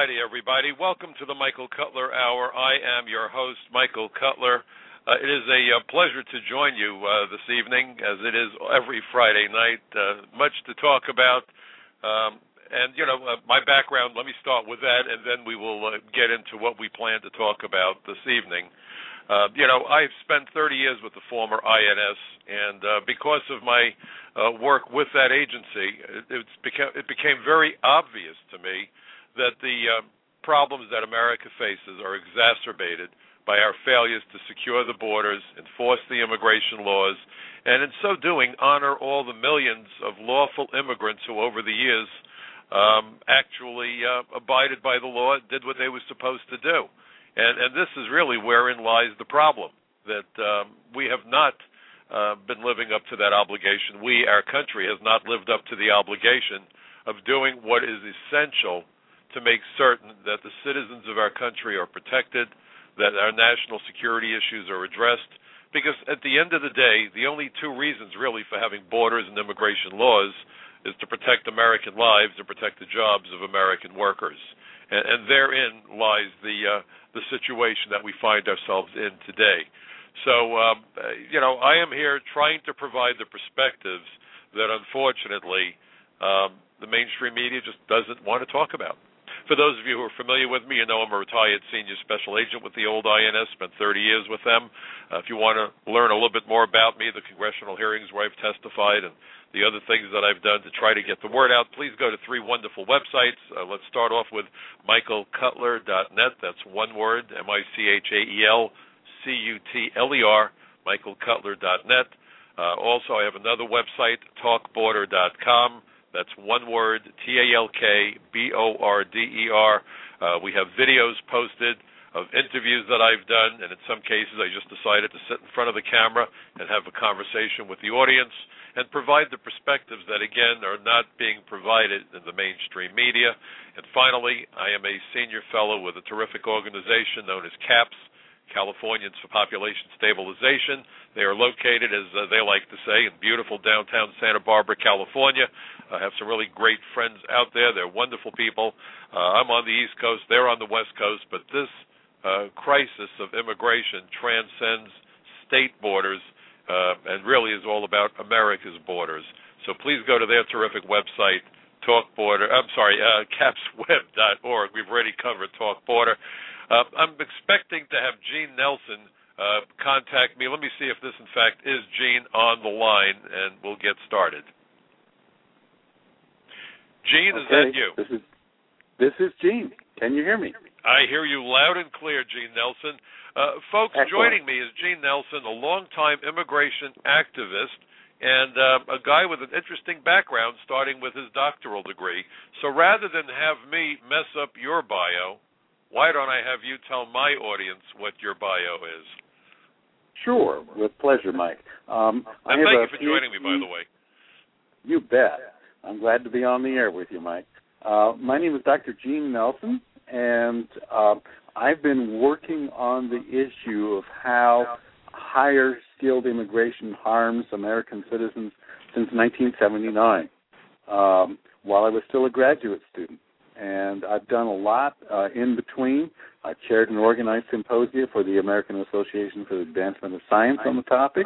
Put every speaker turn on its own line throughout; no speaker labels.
Friday, everybody. Welcome to the Michael Cutler Hour. I am your host, Michael Cutler. It is a pleasure to join you this evening, as it is every Friday night. Much to talk about. My background, let me start with that, and then we will get into what we plan to talk about this evening. I've spent 30 years with the former INS, and because of my work with that agency, it became very obvious to me that the problems that America faces are exacerbated by our failures to secure the borders, enforce the immigration laws, and in so doing, honor all the millions of lawful immigrants who over the years actually abided by the law, did what they were supposed to do. And this is really wherein lies the problem, that we have not been living up to that obligation. We, our country, has not lived up to the obligation of doing what is essential to make certain that the citizens of our country are protected, that our national security issues are addressed, because at the end of the day, the only two reasons really for having borders and immigration laws is to protect American lives and protect the jobs of American workers. And therein lies the situation that we find ourselves in today. So, I am here trying to provide the perspectives that unfortunately the mainstream media just doesn't want to talk about. For those of you who are familiar with me, you know I'm a retired senior special agent with the old INS, spent 30 years with them. If you want to learn a little bit more about me, the congressional hearings where I've testified and the other things that I've done to try to get the word out, please go to three wonderful websites. Let's start off with michaelcutler.net. That's one word, MichaelCutler, michaelcutler.net. Also, I have another website, talkborder.com. That's one word, TALKBORDER. We have videos posted of interviews that I've done, and in some cases I just decided to sit in front of the camera and have a conversation with the audience and provide the perspectives that, again, are not being provided in the mainstream media. And finally, I am a senior fellow with a terrific organization known as CAPS, Californians for Population Stabilization. They are located, as they like to say, in beautiful downtown Santa Barbara, California. I have some really great friends out there. They're wonderful people. I'm on the East Coast. They're on the West Coast. But this crisis of immigration transcends state borders and really is all about America's borders. So please go to their terrific website, capsweb.org. We've already covered Talk Border. I'm expecting to have Gene Nelson contact me. Let me see if this, in fact, is Gene on the line, and we'll get started. Gene, okay. Is that you?
This is Gene. Can you hear me?
I hear you loud and clear, Gene Nelson. Folks, excellent. Joining me is Gene Nelson, a longtime immigration activist and a guy with an interesting background, starting with his doctoral degree. So rather than have me mess up your bio, why don't I have you tell my audience what your bio is?
Sure, with pleasure, Mike.
And thank you for joining me, by the way.
You bet. I'm glad to be on the air with you, Mike. My name is Dr. Gene Nelson, and I've been working on the issue of how higher skilled immigration harms American citizens since 1979, while I was still a graduate student. And I've done a lot in between. I chaired and organized symposia for the American Association for the Advancement of Science on the topic.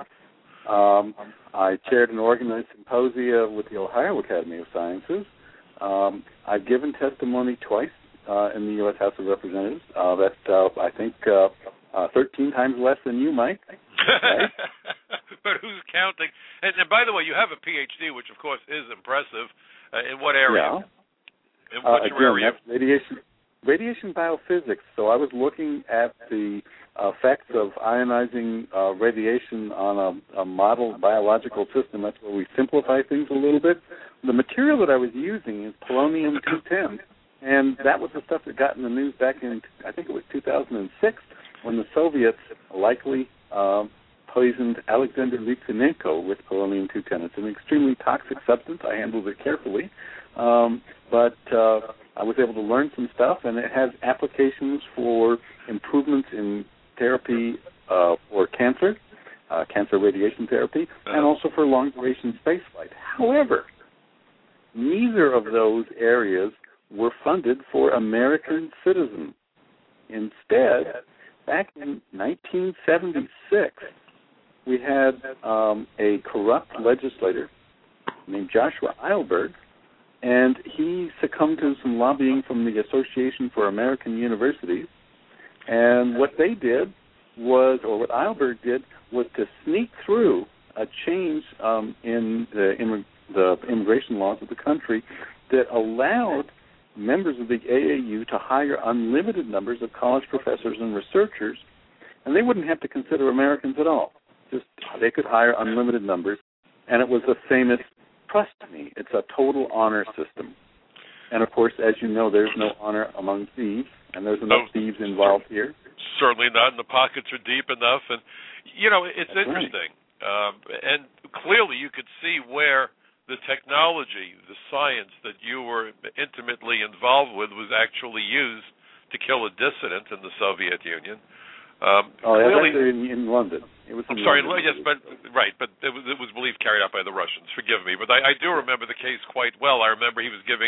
I chaired and organized symposia with the Ohio Academy of Sciences. I've given testimony twice in the U.S. House of Representatives. That's, I think, 13 times less than you, Mike. Right?
But who's counting? And by the way, you have a Ph.D., which, of course, is impressive. In what area?
Yeah.
In which area?
Radiation biophysics. So I was looking at the effects of ionizing radiation on a model biological system. That's where we simplify things a little bit. The material that I was using is polonium-210, and that was the stuff that got in the news back in, I think it was 2006, when the Soviets likely poisoned Alexander Litvinenko with polonium-210. It's an extremely toxic substance. I handled it carefully. But I was able to learn some stuff, and it has applications for improvements in therapy for cancer, cancer radiation therapy, and also for long-duration spaceflight. However, neither of those areas were funded for American citizens. Instead, back in 1976, we had a corrupt legislator named Joshua Eilberg, and he succumbed to some lobbying from the Association for American Universities. And what they did was, or what Eilberg did, was to sneak through a change in the immigration laws of the country that allowed members of the AAU to hire unlimited numbers of college professors and researchers, and they wouldn't have to consider Americans at all. Just they could hire unlimited numbers, and it was the famous trust me. It's a total honor system. And, of course, as you know, there's no honor among thieves, and there's enough thieves involved here.
Certainly not, and the pockets are deep enough. And, it's
That's
interesting. Right. And clearly you could see where the technology, the science that you were intimately involved with was actually used to kill a dissident in the Soviet Union.
Clearly, in London. It was in London.
Yes, but it was believed carried out by the Russians. Forgive me, but I do remember the case quite well. I remember he was giving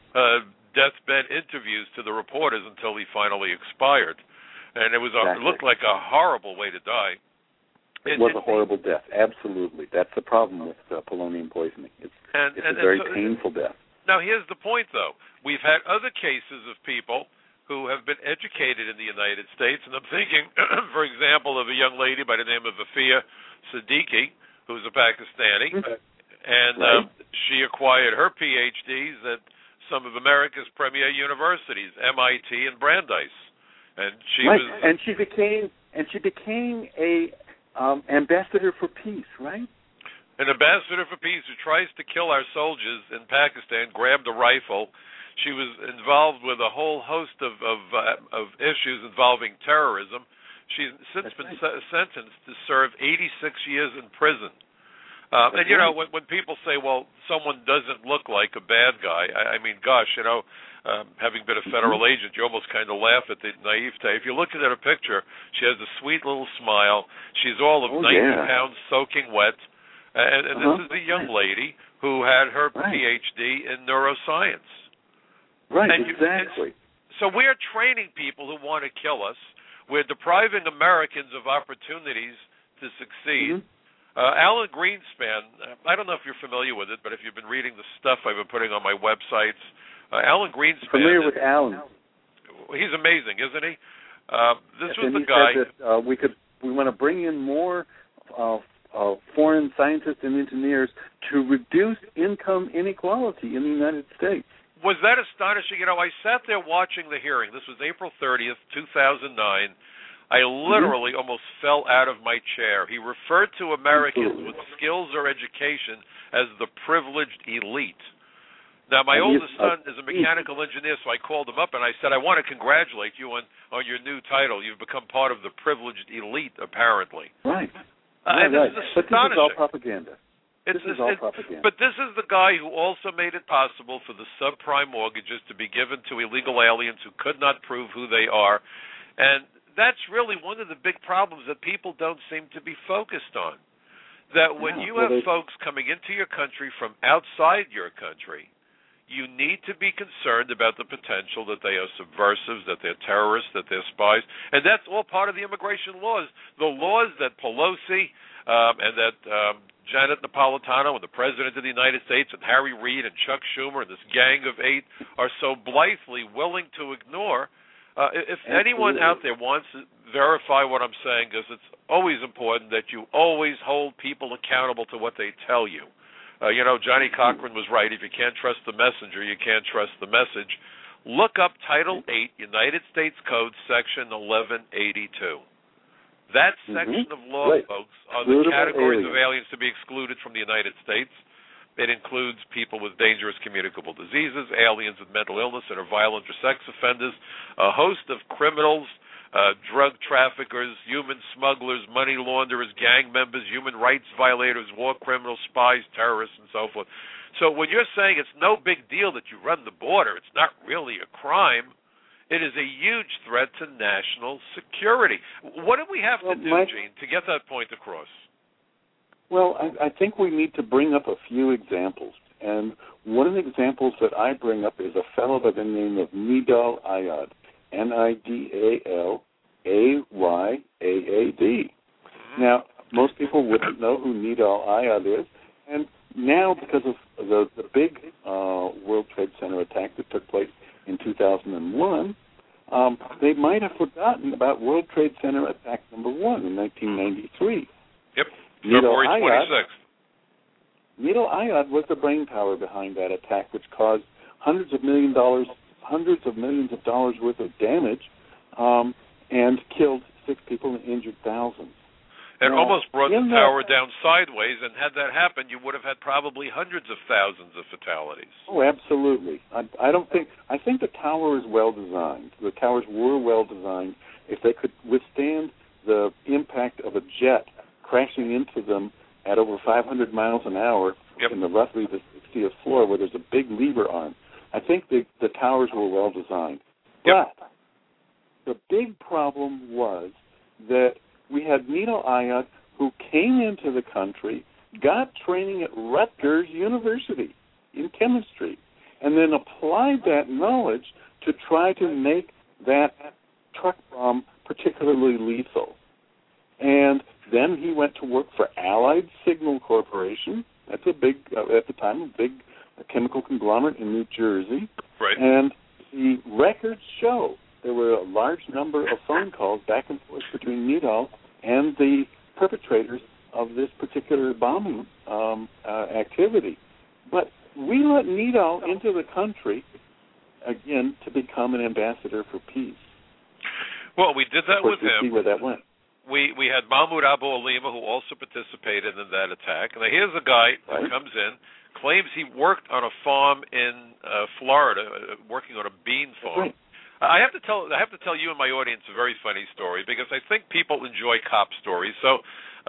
deathbed interviews to the reporters until he finally expired, and it looked like a horrible way to die.
It was a horrible death. Absolutely, that's the problem with polonium poisoning. It's a very painful death.
Now, here's the point, though. We've had other cases of people who have been educated in the United States, and I'm thinking, for example, of a young lady by the name of Afia Siddiqui, who's a Pakistani, and she acquired her PhDs at some of America's premier universities, MIT and Brandeis, and she
became a ambassador for peace, right?
An ambassador for peace who tries to kill our soldiers in Pakistan, grabbed a rifle. She was involved with a whole host of issues involving terrorism. She's since been sentenced to serve 86 years in prison. And, when people say, well, someone doesn't look like a bad guy, I mean, gosh, having been a federal agent, you almost kind of laugh at the naivete. If you look at her picture, she has a sweet little smile. She's all of 90 pounds soaking wet. And this is a young lady who had her PhD in neuroscience.
Right, exactly.
So we're training people who want to kill us. We're depriving Americans of opportunities to succeed. Alan Greenspan, I don't know if you're familiar with it, but if you've been reading the stuff I've been putting on my websites, Alan Greenspan.
Familiar with Alan.
He's amazing, isn't he? This was the
guy.
Said
that, we want to bring in more foreign scientists and engineers to reduce income inequality in the United States.
Was that astonishing? I sat there watching the hearing. This was April 30th, 2009. I literally almost fell out of my chair. He referred to Americans with skills or education as the privileged elite. Now, my oldest son is a mechanical engineer, so I called him up and I said, I want to congratulate you on your new title. You've become part of the privileged elite, apparently.
Right.
And this is astonishing.
But this is all propaganda. This is all propaganda.
But this is the guy who also made it possible for the subprime mortgages to be given to illegal aliens who could not prove who they are. And that's really one of the big problems that people don't seem to be focused on. That when you have folks coming into your country from outside your country, you need to be concerned about the potential that they are subversives, that they're terrorists, that they're spies. And that's all part of the immigration laws. The laws that Pelosi and that Janet Napolitano and the President of the United States and Harry Reid and Chuck Schumer and this gang of 8 are so blithely willing to ignore. If anyone out there wants to verify what I'm saying, because it's always important that you always hold people accountable to what they tell you. Johnny Cochran was right. If you can't trust the messenger, you can't trust the message. Look up Title 8, United States Code, Section 1182. That section of law, folks, are the categories of aliens to be excluded from the United States. It includes people with dangerous communicable diseases, aliens with mental illness that are violent or sex offenders, a host of criminals, drug traffickers, human smugglers, money launderers, gang members, human rights violators, war criminals, spies, terrorists, and so forth. So when you're saying it's no big deal that you run the border, it's not really a crime, it is a huge threat to national security. What do we have to do, Gene, to get that point across?
Well, I think we need to bring up a few examples. And one of the examples that I bring up is a fellow by the name of Nidal Ayad, Nidalayaad. Now, most people wouldn't know who Nidal Ayad is, and now because of the big World Trade Center attack that took place in 2001, they might have forgotten about World Trade Center attack number 1 in 1993.
Yep, February 26th.
Nidal Ayad was the brainpower behind that attack, which caused hundreds of millions of dollars worth of damage, and killed 6 people and injured thousands.
And almost brought the tower down sideways, and had that happened, you would have had probably hundreds of thousands of fatalities.
Oh, absolutely. I think the tower is well designed. The towers were well designed. If they could withstand the impact of a jet crashing into them at over 500 miles an hour in the roughly the 60th floor where there's a big lever arm, I think the towers were well designed. But the big problem was that we had Nidal Ayad, who came into the country, got training at Rutgers University in chemistry, and then applied that knowledge to try to make that truck bomb particularly lethal. And then he went to work for Allied Signal Corporation. That's a big, at the time, a big chemical conglomerate in New Jersey.
Right.
And the records show there were a large number of phone calls back and forth between Nidal and the perpetrators of this particular bombing activity. But we let Nidal into the country, again, to become an ambassador for peace.
Well, we did that with him.
See where that went.
We had Mahmoud Abu Alima, who also participated in that attack. Now, here's a guy who comes in, claims he worked on a farm in Florida, working on a bean farm.
Right.
I have to tell you and my audience a very funny story, because I think people enjoy cop stories. So,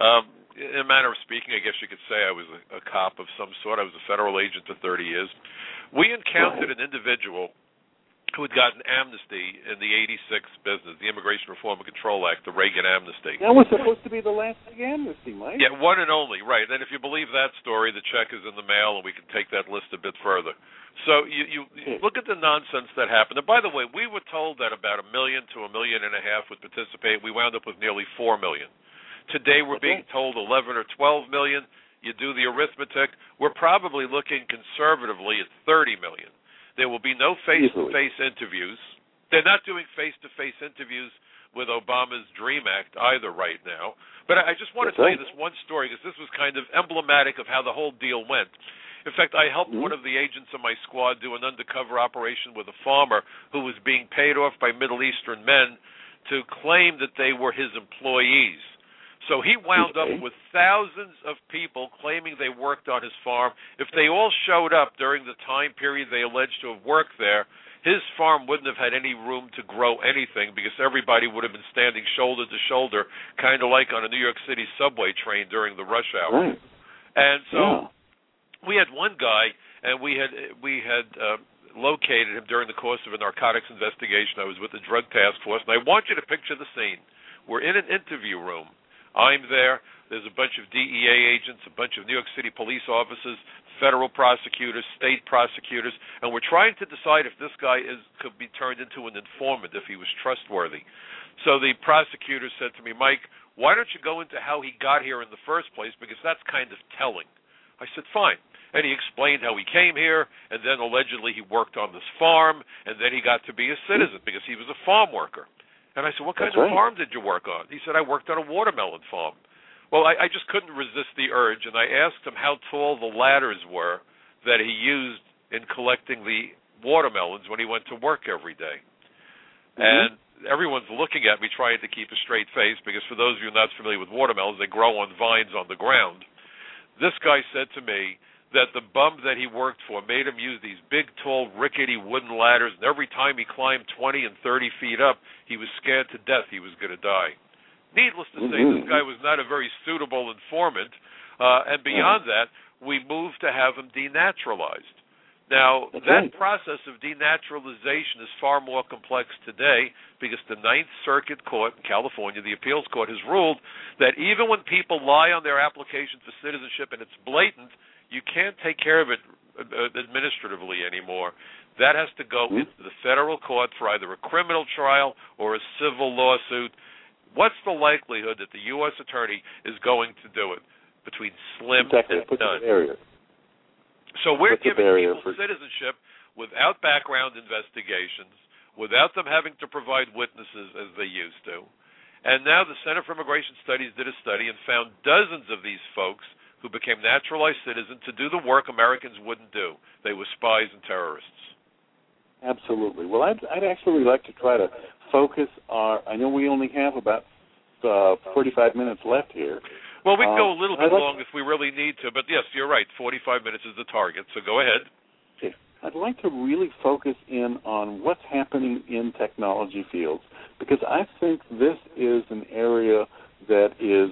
in a manner of speaking, I guess you could say I was a cop of some sort. I was a federal agent for 30 years. We encountered an individual who had gotten amnesty in the 86 business, the Immigration Reform and Control Act, the Reagan amnesty.
That was supposed to be the last big amnesty, Mike.
Yeah, one and only, right. And if you believe that story, the check is in the mail, and we can take that list a bit further. So you look at the nonsense that happened. And by the way, we were told that about 1 million to 1.5 million would participate. We wound up with nearly 4 million. Today we're being told 11 or 12 million. You do the arithmetic. We're probably looking conservatively at 30 million. There will be no face-to-face interviews. They're not doing face-to-face interviews with Obama's DREAM Act either right now. But I just want to tell you this one story, because this was kind of emblematic of how the whole deal went. In fact, I helped one of the agents of my squad do an undercover operation with a farmer who was being paid off by Middle Eastern men to claim that they were his employees. So he wound up with thousands of people claiming they worked on his farm. If they all showed up during the time period they alleged to have worked there, his farm wouldn't have had any room to grow anything, because everybody would have been standing shoulder to shoulder, kind of like on a New York City subway train during the rush hour.
Right.
And so we had one guy, and we had located him during the course of a narcotics investigation. I was with the Drug Task Force, and I want you to picture the scene. We're in an interview room. I'm there. There's a bunch of DEA agents, a bunch of New York City police officers, federal prosecutors, state prosecutors, and we're trying to decide if this guy could be turned into an informant, if he was trustworthy. So the prosecutor said to me, Mike, why don't you go into how he got here in the first place, because that's kind of telling. I said, fine. And he explained how he came here, and then allegedly he worked on this farm, and then he got to be a citizen because he was a farm worker. And I said, what kind of farm did you work on? He said, I worked on a watermelon farm. Well, I just couldn't resist the urge, and I asked him how tall the ladders were that he used in collecting the watermelons when he went to work every day. And everyone's looking at me trying to keep a straight face, because for those of you not familiar with watermelons, they grow on vines on the ground. This guy said to me that the bum that he worked for made him use these big, tall, rickety wooden ladders, and every time he climbed 20 and 30 feet up, he was scared to death he was going to die. Needless to say, this guy was not a very suitable informant, and beyond that, we moved to have him denaturalized. Now, that process of denaturalization is far more complex today, because the Ninth Circuit Court in California, the appeals court, has ruled that even when people lie on their application for citizenship and it's blatant, you can't take care of it administratively anymore. That has to go into the federal court for either a criminal trial or a civil lawsuit. What's the likelihood that the U.S. attorney is going to do it? Between slim and none. So we're giving people citizenship without background investigations, without them having to provide witnesses as they used to. And now the Center for Immigration Studies did a study and found dozens of these folks who became naturalized citizens to do the work Americans wouldn't do. They were spies and terrorists.
Absolutely. Well, I'd actually like to try to focus I know we only have about 45 minutes left here.
Well, we can go a little bit long if we really need to, but yes, you're right. 45 minutes is the target, so go ahead.
Okay. I'd like to really focus in on what's happening in technology fields, because I think this is an area that is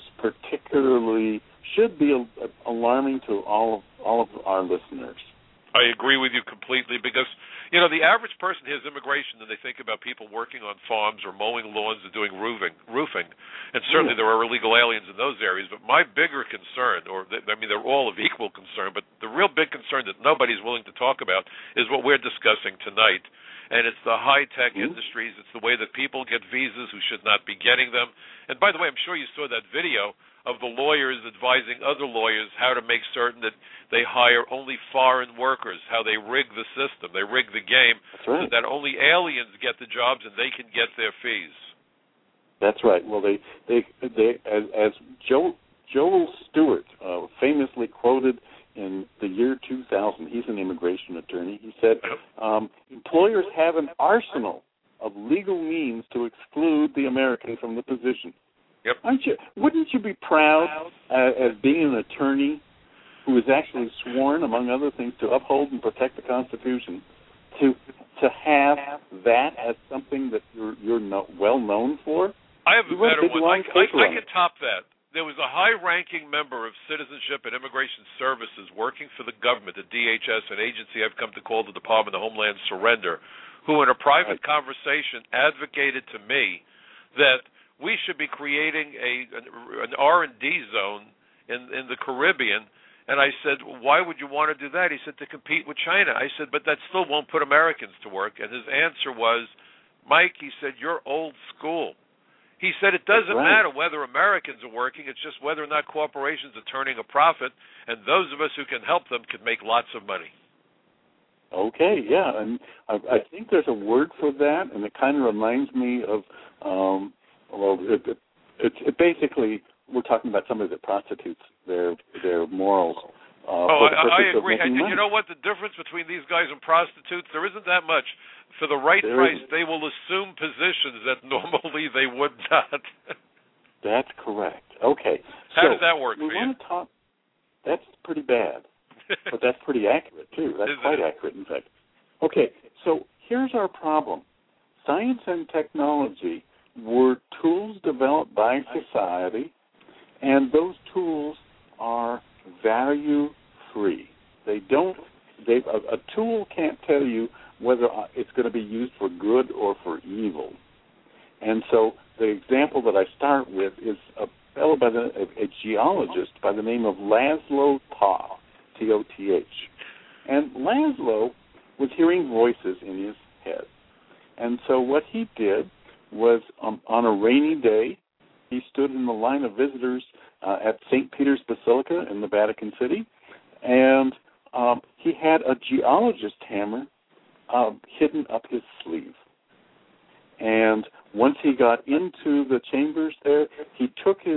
should be alarming to all of our listeners.
I agree with you completely, because the average person hears immigration and they think about people working on farms or mowing lawns or doing roofing, and certainly there are illegal aliens in those areas. But my bigger concern, they're all of equal concern, but the real big concern that nobody's willing to talk about is what we're discussing tonight, and it's the high-tech industries. It's the way that people get visas who should not be getting them. And by the way, I'm sure you saw that video of the lawyers advising other lawyers how to make certain that they hire only foreign workers, how they rig the system, they rig the game, so that only aliens get the jobs and they can get their fees.
That's right. Well, they as Joel Stewart famously quoted in the year 2000, he's an immigration attorney, he said, employers have an arsenal of legal means to exclude the American from the position.
Yep.
Wouldn't you be proud, as being an attorney who is actually sworn, among other things, to uphold and protect the Constitution, to have that as something that you're well known for?
I have a better one. I can top that. There was a high-ranking member of Citizenship and Immigration Services working for the government, the DHS, an agency I've come to call the Department of Homeland Surrender, who in a private conversation advocated to me that we should be creating an R&D zone in the Caribbean. And I said, why would you want to do that? He said, to compete with China. I said, but that still won't put Americans to work. And his answer was, Mike, he said, you're old school. He said it doesn't matter whether Americans are working, it's just whether or not corporations are turning a profit, and those of us who can help them can make lots of money.
Okay, yeah, and I think there's a word for that, and it kind of reminds me of, it basically, we're talking about somebody that prostitutes their morals.
I agree. And you know what? The difference between these guys and prostitutes, there isn't that much. For the right price, they will assume positions that normally they would not.
That's correct. Okay.
How does that work for you?
That's pretty bad, but that's pretty accurate, too. That's quite accurate, in fact. Okay, so here's our problem. Science and technology were tools developed by society, and those tools are value-free. A tool can't tell you whether it's going to be used for good or for evil. And so the example that I start with is a fellow a geologist by the name of Laszlo Toth, T-O-T-H. And Laszlo was hearing voices in his head. And so what he did was, on a rainy day, he stood in the line of visitors at St. Peter's Basilica in the Vatican City, and he had a geologist hammer hidden up his sleeve. And once he got into the chambers there, he took his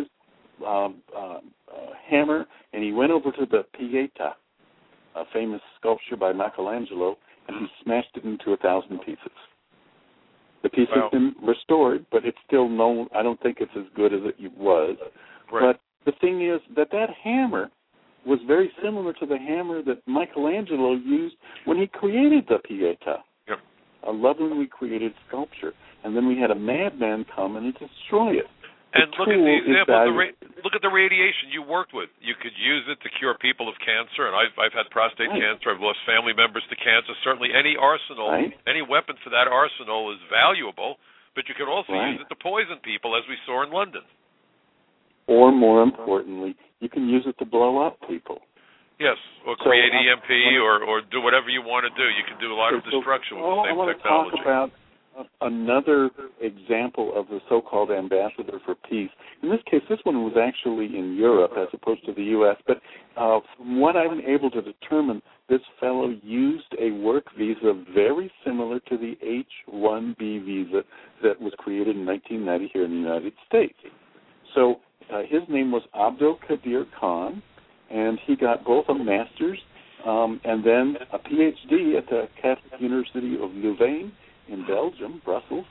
hammer and he went over to the Pietà, a famous sculpture by Michelangelo, and he smashed it into 1,000 pieces. The piece has been restored, but it's still known. I don't think it's as good as it was. Right. But the thing is that hammer was very similar to the hammer that Michelangelo used when he created the Pietà, a lovingly created sculpture. And then we had a madman come and destroy it.
And look at the example. Look at the radiation you worked with. You could use it to cure people of cancer, and I've had prostate cancer. I've lost family members to cancer. Certainly, any arsenal, any weapon for that arsenal is valuable. But you could also use it to poison people, as we saw in London.
Or more importantly, you can use it to blow up people.
Yes, or create EMP or do whatever you want to do. You can do a lot of destruction with the same
technology. I want to talk about another example of the so-called ambassador for peace. In this case, this one was actually in Europe as opposed to the U.S., but from what I'm able to determine, this fellow used a work visa very similar to the H-1B visa that was created in 1990 here in the United States. So his name was Abdul Qadir Khan, and he got both a master's and then a PhD at the Catholic University of Louvain in Belgium, Brussels.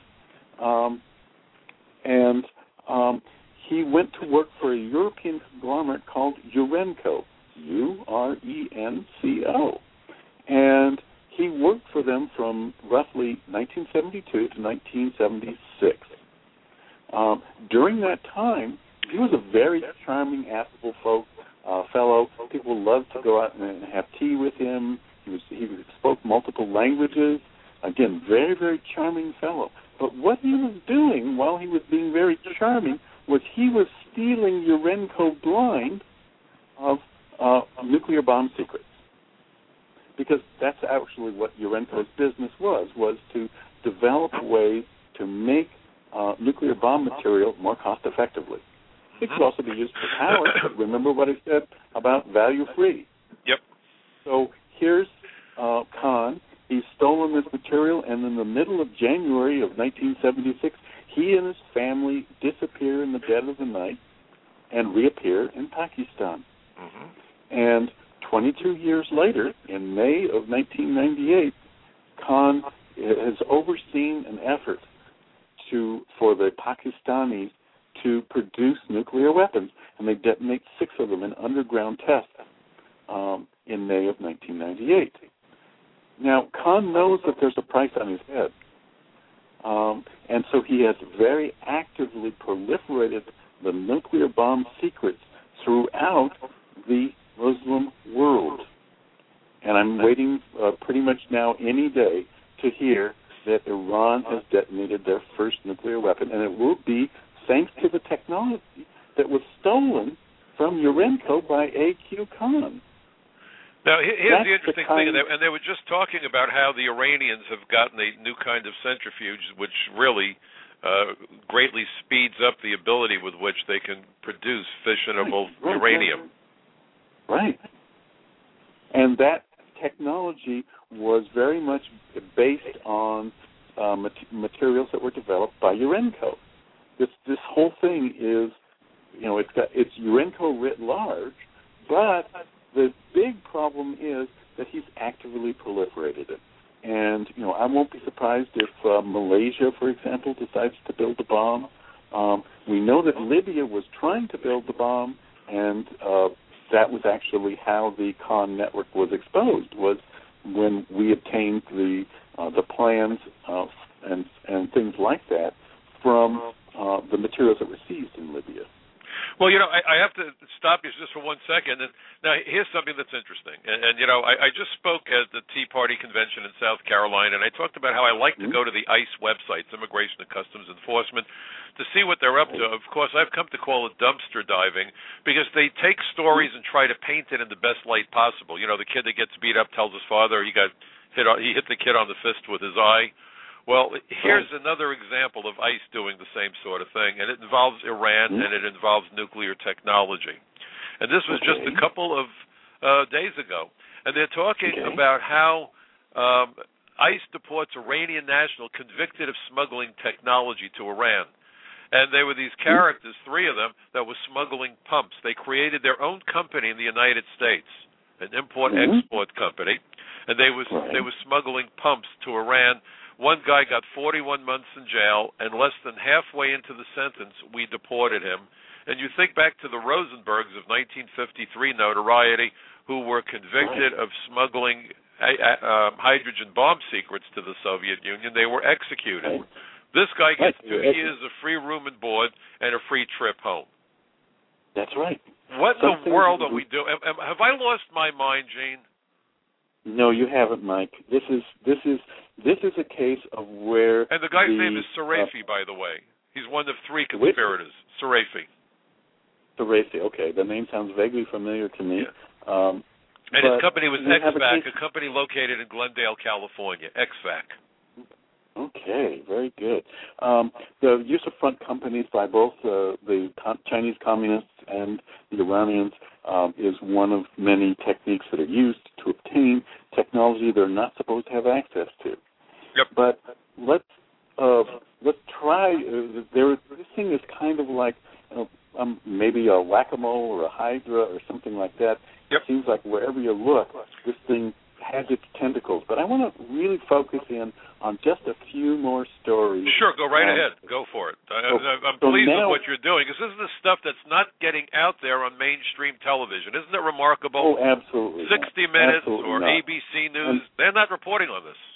He went to work for a European conglomerate called Urenco, U-R-E-N-C-O. And he worked for them from roughly 1972 to 1976. During that time, he was a very charming, affable fellow. People loved to go out and have tea with him. He spoke multiple languages. Again, very, very charming fellow. But what he was doing while he was being very charming was he was stealing Urenco blind of nuclear bomb secrets. Because that's actually what Urenco's business was to develop ways to make nuclear bomb material more cost-effectively. It could also be used for power. Remember what I said about value-free.
Yep.
So here's Khan. He's stolen this material, and in the middle of January of 1976, he and his family disappear in the dead of the night and reappear in Pakistan. Mm-hmm. And 22 years later, in May of 1998, Khan has overseen an effort for the Pakistanis to produce nuclear weapons, and they detonate 6 of them in underground tests in May of 1998. Now, Khan knows that there's a price on his head, and so he has very actively proliferated the nuclear bomb secrets throughout the Muslim world. And I'm waiting pretty much now any day to hear that Iran has detonated their first nuclear weapon, and it will be thanks to the technology that was stolen from Urenco by A.Q. Khan.
Now, here's the interesting thing, and they were just talking about how the Iranians have gotten a new kind of centrifuge, which really greatly speeds up the ability with which they can produce fissionable uranium.
Right. And that technology was very much based on materials that were developed by Urenco. This whole thing is, it's Urenco writ large, but the big problem is that he's actively proliferated it. And, I won't be surprised if Malaysia, for example, decides to build a bomb. We know that Libya was trying to build the bomb, and that was actually how the Khan network was exposed, was when we obtained the plans and things like that from the materials that were seized in Libya.
Well, I have to stop you just for 1 second. And now, here's something that's interesting. And I just spoke at the Tea Party convention in South Carolina, and I talked about how I like to go to the ICE websites, Immigration and Customs Enforcement, to see what they're up to. Of course, I've come to call it dumpster diving because they take stories and try to paint it in the best light possible. The kid that gets beat up tells his father he hit the kid on the fist with his eye. Well, here's another example of ICE doing the same sort of thing, and it involves Iran and it involves nuclear technology. And this was just a couple of days ago. And they're talking about how ICE deports Iranian national convicted of smuggling technology to Iran. And they were these characters, 3 of them, that were smuggling pumps. They created their own company in the United States, an import-export company, and they were smuggling pumps to Iran. One guy got 41 months in jail, and less than halfway into the sentence, we deported him. And you think back to the Rosenbergs of 1953 notoriety, who were convicted of smuggling hydrogen bomb secrets to the Soviet Union. They were executed. This guy gets 2 years of free room and board and a free trip home.
That's right.
What in the world are we doing? Have I lost my mind, Gene?
No, you haven't, Mike. This is a case of where.
And the guy's name is Sarafi, by the way. He's one of 3 conspirators. Sarafi.
Sarafi. Okay, the name sounds vaguely familiar to me.
Yeah. And his company was XVAC, a company located in Glendale, California. XVAC.
Okay, very good. The use of front companies by both the Chinese communists and the Iranians is one of many techniques that are used to obtain technology they're not supposed to have access to.
Yep.
But let's try. This thing is kind of like maybe a whack-a-mole or a hydra or something like that.
Yep.
It seems like wherever you look, this thing has its tentacles. But I want to really focus in on just a few more stories.
Sure, go right ahead. Go for it. I'm pleased with what you're doing, because this is the stuff that's not getting out there on mainstream television. Isn't it remarkable?
Oh, absolutely.
60 Minutes
absolutely
or
not.
ABC News, they're not reporting on this.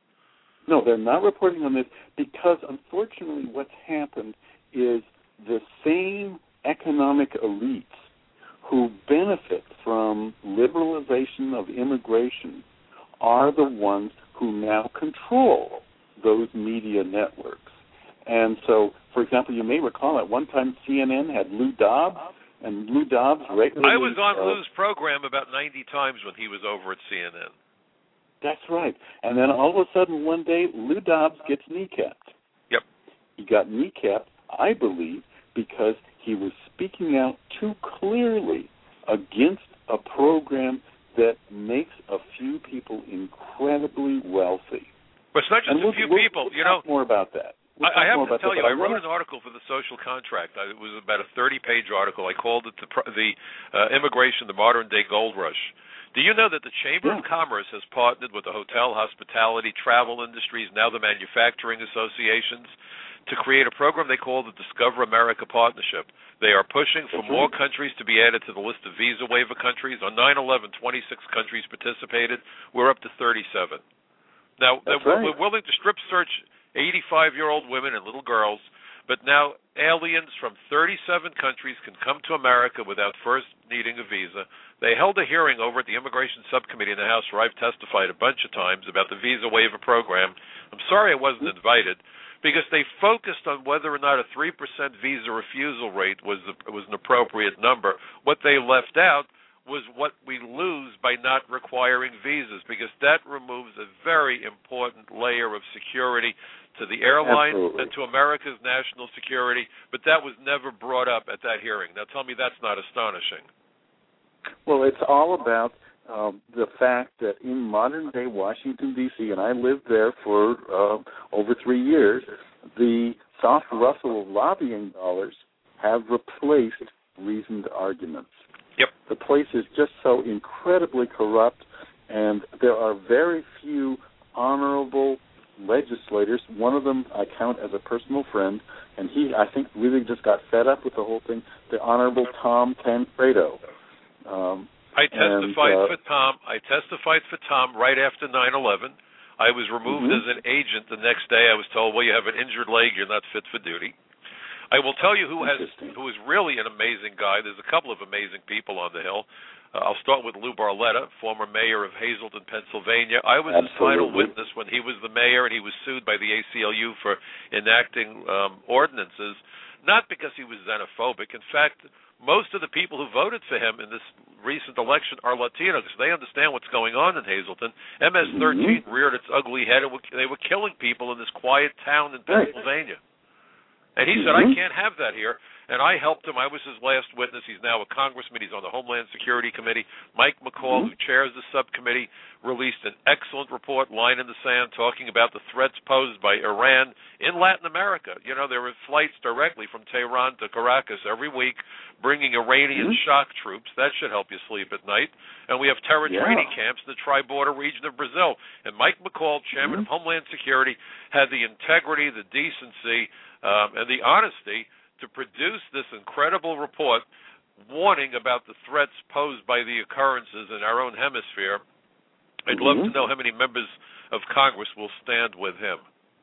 No, they're not reporting on this because, unfortunately, what's happened is the same economic elites who benefit from liberalization of immigration are the ones who now control those media networks. And so, for example, you may recall at one time CNN had Lou Dobbs, and Lou Dobbs regularly...
I was on Lou's program about 90 times when he was over at CNN.
That's right. And then all of a sudden one day, Lou Dobbs gets kneecapped.
Yep.
He got kneecapped, I believe, because he was speaking out too clearly against a program that makes a few people incredibly wealthy.
But it's not just a few people.
We'll talk more about that.
I have to tell you, I wrote an article for the Social Contract. It was about a 30-page article. I called it the Immigration, the Modern-Day Gold Rush. Do you know that the Chamber of Commerce has partnered with the hotel, hospitality, travel industries, now the manufacturing associations, to create a program they call the Discover America Partnership? They are pushing for more countries to be added to the list of visa waiver countries. On 9/11, 26 countries participated. We're up to 37. Now, we're willing to strip search 85-year-old women and little girls, but now aliens from 37 countries can come to America without first needing a visa. They held a hearing over at the Immigration Subcommittee in the House where I've testified a bunch of times about the visa waiver program. I'm sorry I wasn't invited, because they focused on whether or not a 3% visa refusal rate was an appropriate number. What they left out was what we lose by not requiring visas, because that removes a very important layer of security to the airline and to America's national security, but that was never brought up at that hearing. Now tell me that's not astonishing.
Well, it's all about the fact that in modern-day Washington, D.C., and I lived there for over 3 years, the soft rustle of lobbying dollars have replaced reasoned arguments.
Yep.
The place is just so incredibly corrupt, and there are very few honorable legislators. One of them I count as a personal friend, and he, I think, really just got fed up with the whole thing, the Honorable Tom Tancredo.
I testified for Tom right after 9/11. I was removed as an agent the next day. I was told, well, you have an injured leg, you're not fit for duty. I will tell you who is really an amazing guy. There's a couple of amazing people on the Hill. I'll start with Lou Barletta, former mayor of Hazleton, Pennsylvania. I was his final witness when he was the mayor, and he was sued by the ACLU for enacting ordinances, not because he was xenophobic. In fact, most of the people who voted for him in this recent election are Latinos. They understand what's going on in Hazleton. MS-13 reared its ugly head, and they were killing people in this quiet town in Pennsylvania. And he said, I can't have that here. And I helped him. I was his last witness. He's now a congressman. He's on the Homeland Security Committee. Mike McCall, who chairs the subcommittee, released an excellent report, Line in the Sand, talking about the threats posed by Iran in Latin America. You know, there were flights directly from Tehran to Caracas every week, bringing Iranian shock troops. That should help you sleep at night. And we have terror training camps in the tri-border region of Brazil. And Mike McCall, chairman of Homeland Security, had the integrity, the decency, and the honesty to produce this incredible report warning about the threats posed by the occurrences in our own hemisphere. I'd love to know how many members of Congress will stand with him.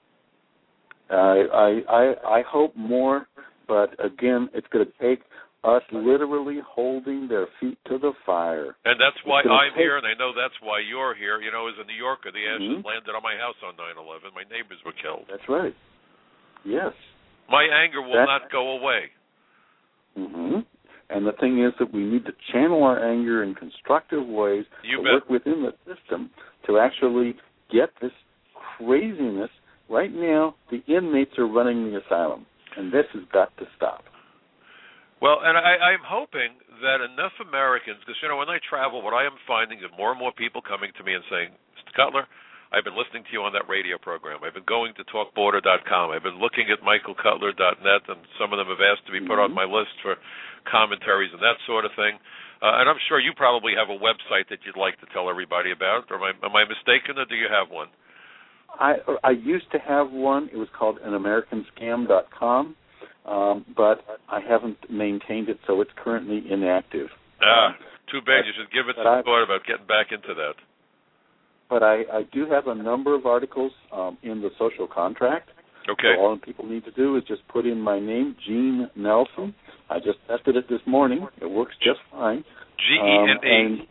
I hope more, but again, it's going to take us literally holding their feet to the fire.
And that's why I'm here, and I know that's why you're here. You know, as a New Yorker, the ashes landed on my house on 9/11. My neighbors were killed.
That's right. Yes.
My anger will not go away.
And And the thing is that we need to channel our anger in constructive ways to work within the system to actually get this craziness. Right now, the inmates are running the asylum, and this has got to stop.
Well, and I'm hoping that enough Americans, because, when I travel, what I am finding is more and more people coming to me and saying, Mr. Cutler, I've been listening to you on that radio program. I've been going to TalkBorder.com. I've been looking at MichaelCutler.net, and some of them have asked to be put on my list for commentaries and that sort of thing. And I'm sure you probably have a website that you'd like to tell everybody about. Or am I mistaken, or do you have one?
I used to have one. It was called AnAmericanScam.com. But I haven't maintained it, so it's currently inactive.
Too bad. You should give it some thought about getting back into that.
But I do have a number of articles in the social contract.
Okay.
So all people need to do is just put in my name, Gene Nelson. I just tested it this morning. It works just fine.
Genelson,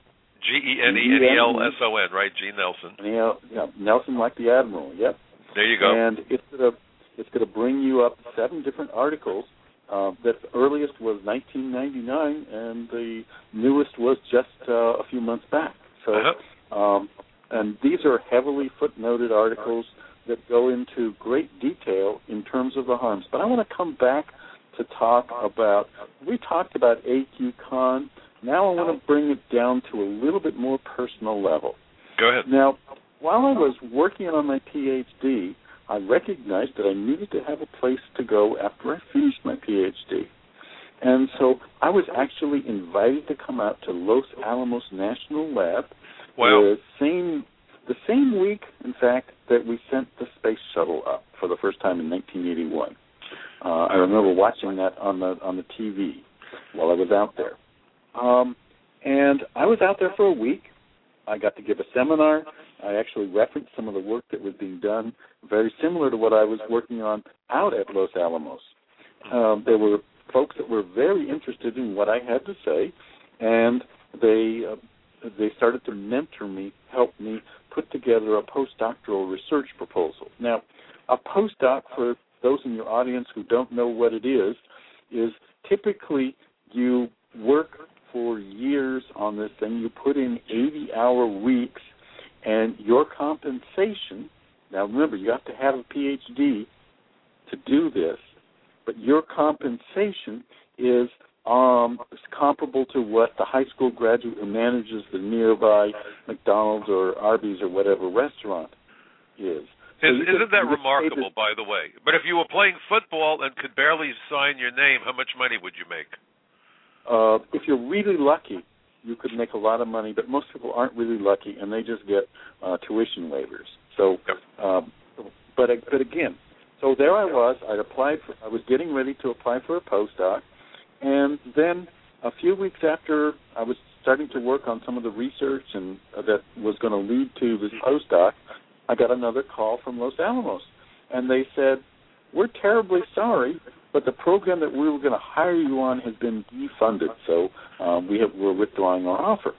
right? Gene Nelson.
Yeah, Nelson like the Admiral. Yep.
There you go.
And it's going to bring you up 7 different articles. The earliest was 1999, and the newest was just a few months back. So, and these are heavily footnoted articles that go into great detail in terms of the harms. But I want to come back to talk about, we talked about AQ-CON. Now I want to bring it down to a little bit more personal level.
Go ahead.
Now, while I was working on my PhD, I recognized that I needed to have a place to go after I finished my PhD. And so I was actually invited to come out to Los Alamos National Lab the same week, in fact, that we sent the space shuttle up for the first time in 1981. I remember watching that on the TV while I was out there. And I was out there for a week. I got to give a seminar. I actually referenced some of the work that was being done, very similar to what I was working on out at Los Alamos. There were folks that were very interested in what I had to say, and they started to mentor me, help me put together a postdoctoral research proposal. Now, a postdoc, for those in your audience who don't know what it is typically you work for years on this thing. You put in 80-hour weeks, and your compensation, now remember, you have to have a PhD to do this, but your compensation is comparable to what the high school graduate who manages the nearby McDonald's or Arby's or whatever restaurant is.
Isn't that remarkable, by the way? But if you were playing football and could barely sign your name, how much money would you make?
If you're really lucky, you could make a lot of money, but most people aren't really lucky, and they just get tuition waivers. So, but again, so there I was. I was getting ready to apply for a postdoc, and then a few weeks after I was starting to work on some of the research and that was going to lead to this postdoc, I got another call from Los Alamos, and they said, "We're terribly sorry, but the program that we were going to hire you on has been defunded, so we're withdrawing our offer."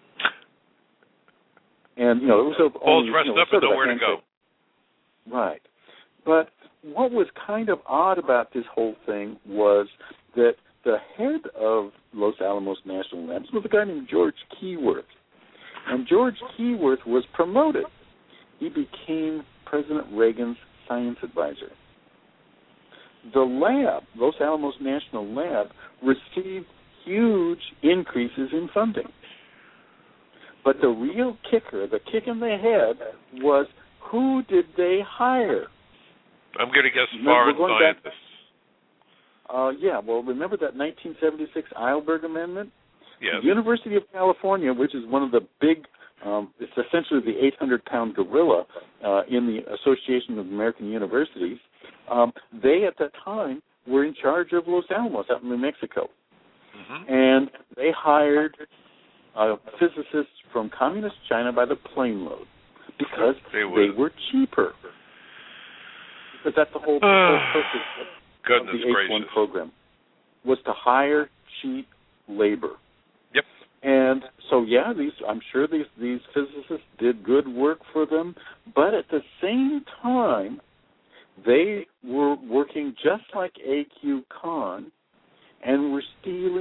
And, it was
all dressed up and nowhere to go.
Right. But what was kind of odd about this whole thing was that the head of Los Alamos National Labs was a guy named George Keyworth. And George Keyworth was promoted. He became President Reagan's science advisor. The lab, Los Alamos National Lab, received huge increases in funding. But the real kicker, the kick in the head, was who did they hire?
I'm going to guess foreign scientists.
Remember that 1976 Eilberg Amendment?
Yes.
The University of California, which is one of the big, it's essentially the 800-pound gorilla in the Association of American Universities, they at that time were in charge of Los Alamos out in New Mexico. Mm-hmm. And they hired physicists from communist China by the plane load because they were cheaper. Because that's the whole purpose of the H-1 program, was to hire cheap labor.
Yep.
And so, I'm sure these physicists did good work for them, but at the same time, they were working just like AQ-CON and were stealing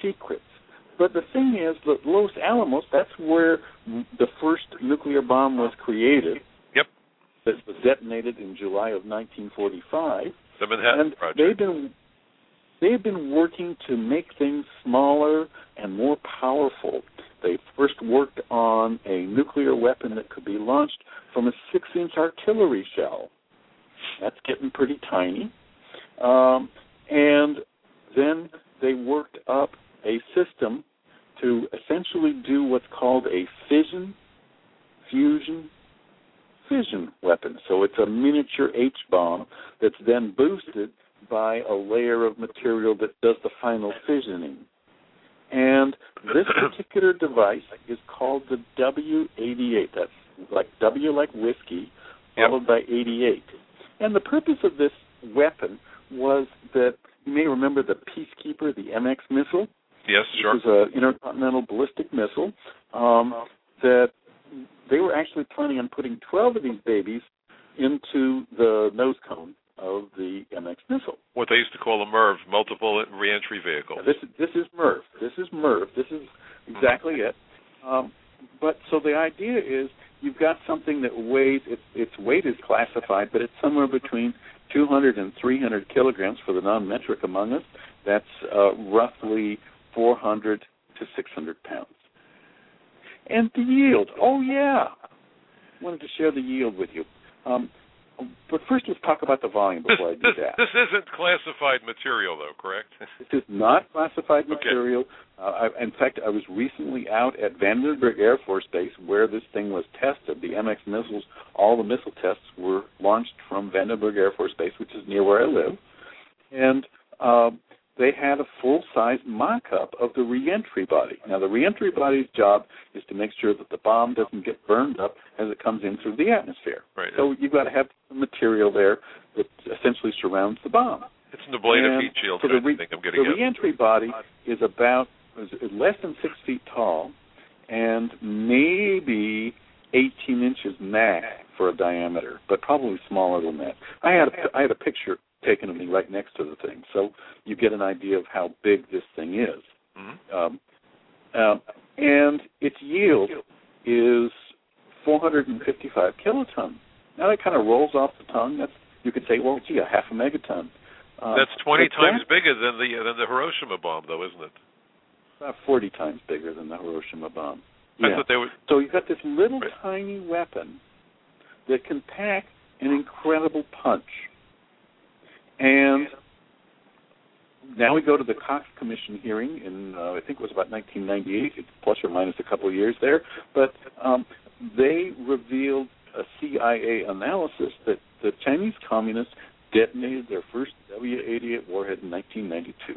secrets. But the thing is that Los Alamos, that's where the first nuclear bomb was created.
Yep.
That was detonated in July of 1945.
The Manhattan Project.
They've been working to make things smaller and more powerful. They first worked on a nuclear weapon that could be launched from a 6-inch artillery shell. That's getting pretty tiny. And then they worked up a system to essentially do what's called a fission weapon. So it's a miniature H-bomb that's then boosted by a layer of material that does the final fissioning. And this particular device is called the W-88. That's like W like whiskey, followed by 88. And the purpose of this weapon was that, you may remember the Peacekeeper, the MX missile.
Yes, sure.
It was an intercontinental ballistic missile that they were actually planning on putting 12 of these babies into the nose cone of the MX missile.
What they used to call a MIRV, multiple reentry vehicle.
This is MIRV. This is exactly it. But so the idea is you've got something that weighs, its weight is classified, but it's somewhere between 200 and 300 kilograms for the non-metric among us. That's roughly 400 to 600 pounds. And the yield, I wanted to share the yield with you. But first, let's talk about the volume before I do that.
This isn't classified material, though, correct?
This is not classified material. In fact, I was recently out at Vandenberg Air Force Base where this thing was tested. The MX missiles, all the missile tests were launched from Vandenberg Air Force Base, which is near where I live. And they had a full-size mock-up of the reentry body. Now, the reentry body's job is to make sure that the bomb doesn't get burned up as it comes in through the atmosphere.
Right.
So you've got to have some material there that essentially surrounds the bomb.
It's an ablative heat shield.
So the reentry body is less than 6 feet tall and maybe 18 inches max for a diameter, but probably smaller than that. I had a picture taken of me right next to the thing, so you get an idea of how big this thing is.
Mm-hmm.
And its yield is 455 kilotons. Now that kind of rolls off the tongue. You could say, well, gee, a half a megaton.
That's 20 times bigger than the Hiroshima bomb, though, isn't it?
About 40 times bigger than the Hiroshima bomb.
I thought they would...
So you've got this little tiny weapon that can pack an incredible punch. And now we go to the Cox Commission hearing in, I think it was about 1998, it's plus or minus a couple of years there, but they revealed a CIA analysis that the Chinese communists detonated their first W-88 warhead in 1992.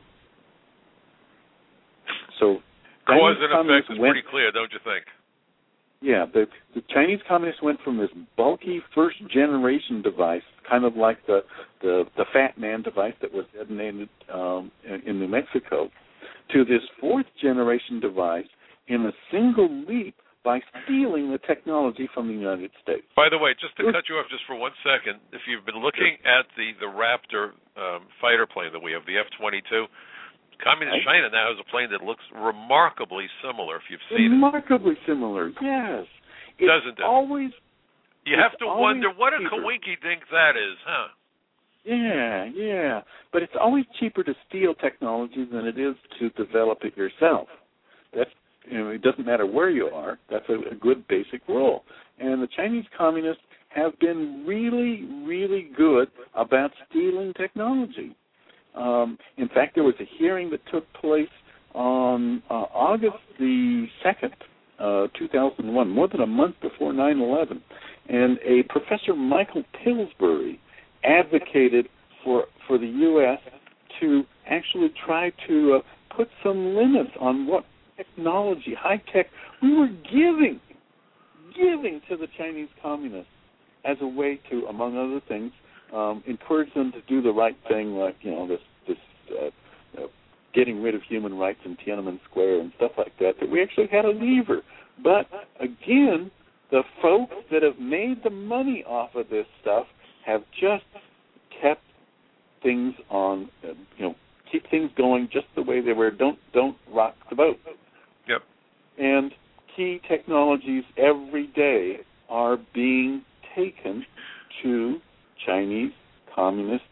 So
cause and effect is pretty clear, don't you think?
Yeah, the Chinese communists went from this bulky first-generation device, kind of like the Fat Man device that was detonated in New Mexico, to this fourth-generation device in a single leap by stealing the technology from the United States.
By the way, just to cut you off just for 1 second, if you've been looking at the Raptor fighter plane that we have, the F-22, Communist China now has a plane that looks remarkably similar, if you've seen
Remarkably similar, yes.
Doesn't it?
Always.
You have to wonder what a coinky dink that is, huh?
Yeah. But it's always cheaper to steal technology than it is to develop it yourself. It doesn't matter where you are. That's a good basic rule. And the Chinese communists have been really, really good about stealing technology. In fact, there was a hearing that took place on August the 2nd, 2001, more than a month before 9/11, and a Professor Michael Pillsbury advocated for the U.S. to actually try to put some limits on what technology, high tech, we were giving to the Chinese communists as a way to, among other things, encourage them to do the right thing, like this getting rid of human rights in Tiananmen Square and stuff like that. That we actually had a lever, but again, the folks that have made the money off of this stuff have just kept things on, keep things going just the way they were. Don't rock the boat.
Yep.
And key technologies every day are being taken to Chinese communist,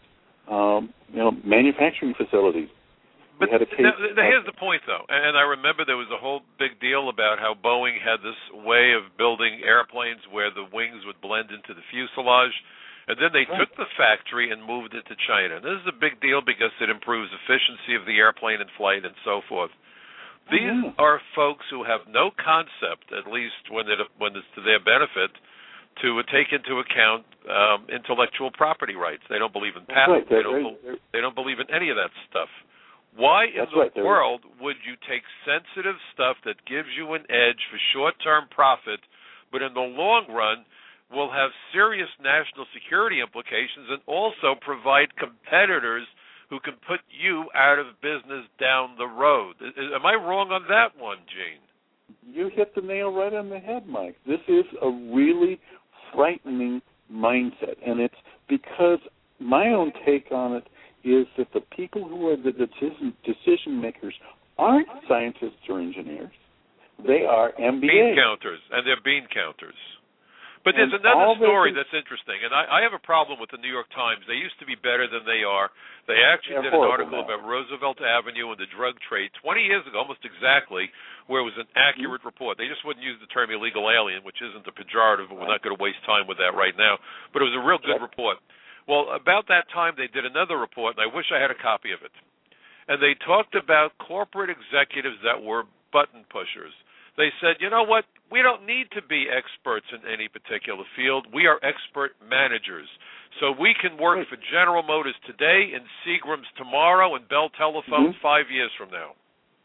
manufacturing facilities.
But here's the point, though, and I remember there was a whole big deal about how Boeing had this way of building airplanes where the wings would blend into the fuselage, and then they took the factory and moved it to China. And this is a big deal because it improves efficiency of the airplane in flight and so forth. These are folks who have no concept, at least when it's to their benefit, to take into account intellectual property rights. They don't believe in patents. They don't believe in any of that stuff. Why in the world would you take sensitive stuff that gives you an edge for short-term profit, but in the long run will have serious national security implications and also provide competitors who can put you out of business down the road? Am I wrong on that one, Gene?
You hit the nail right on the head, Mike. This is a really frightening mindset, and it's because my own take on it is that the people who are the decision makers aren't scientists or engineers. They are MBAs.
Bean counters, and they're bean counters. But there's another story that's interesting, and I have a problem with the New York Times. They used to be better than they are. They actually did an article about Roosevelt Avenue and the drug trade 20 years ago, almost exactly, where it was an accurate report. They just wouldn't use the term illegal alien, which isn't a pejorative, but we're not going to waste time with that right now. But it was a real good report. Well, about that time, they did another report, and I wish I had a copy of it. And they talked about corporate executives that were button pushers. They said, you know what, we don't need to be experts in any particular field. We are expert managers. So we can work for General Motors today and Seagram's tomorrow and Bell Telephones 5 years from now.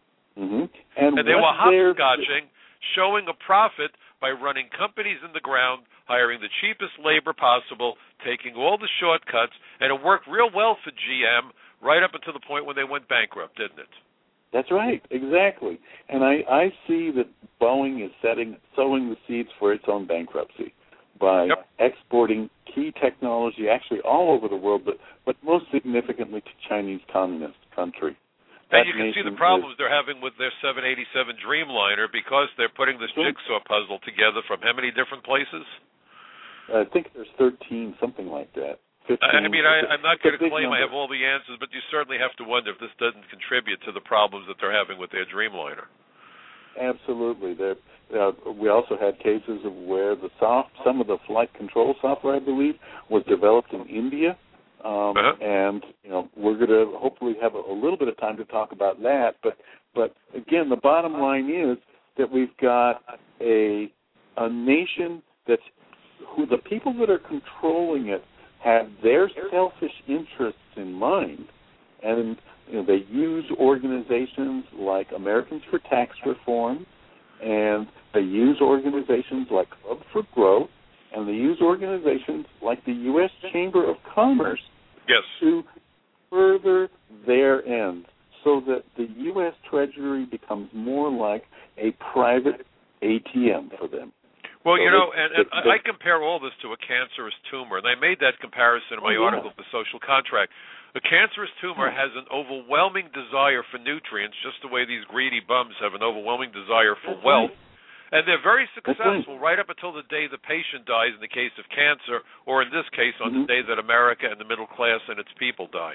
And they were hopscotching, showing a profit by running companies in the ground, hiring the cheapest labor possible, taking all the shortcuts, and it worked real well for GM right up until the point when they went bankrupt, didn't it?
That's right, exactly. And I see that Boeing is sowing the seeds for its own bankruptcy by exporting key technology actually all over the world, but most significantly to Chinese communist country.
And you can see the problems they're having with their 787 Dreamliner because they're putting this jigsaw puzzle together from how many different places?
I think there's 13, something like that. 15,
I'm not going to claim I have all the answers, but you certainly have to wonder if this doesn't contribute to the problems that they're having with their Dreamliner.
Absolutely. We also had cases of where some of the flight control software, I believe, was developed in India. And we're going to hopefully have a little bit of time to talk about that. But again, the bottom line is that we've got a nation who the people that are controlling it have their selfish interests in mind, and they use organizations like Americans for Tax Reform, and they use organizations like Club for Growth, and they use organizations like the U.S. Chamber of Commerce to further their ends, so that the U.S. Treasury becomes more like a private ATM for them.
Well, I compare all this to a cancerous tumor, and I made that comparison in my article, The Social Contract. A cancerous tumor has an overwhelming desire for nutrients, just the way these greedy bums have an overwhelming desire for wealth. And they're very successful right up until the day the patient dies in the case of cancer, or in this case, on the day that America and the middle class and its people die.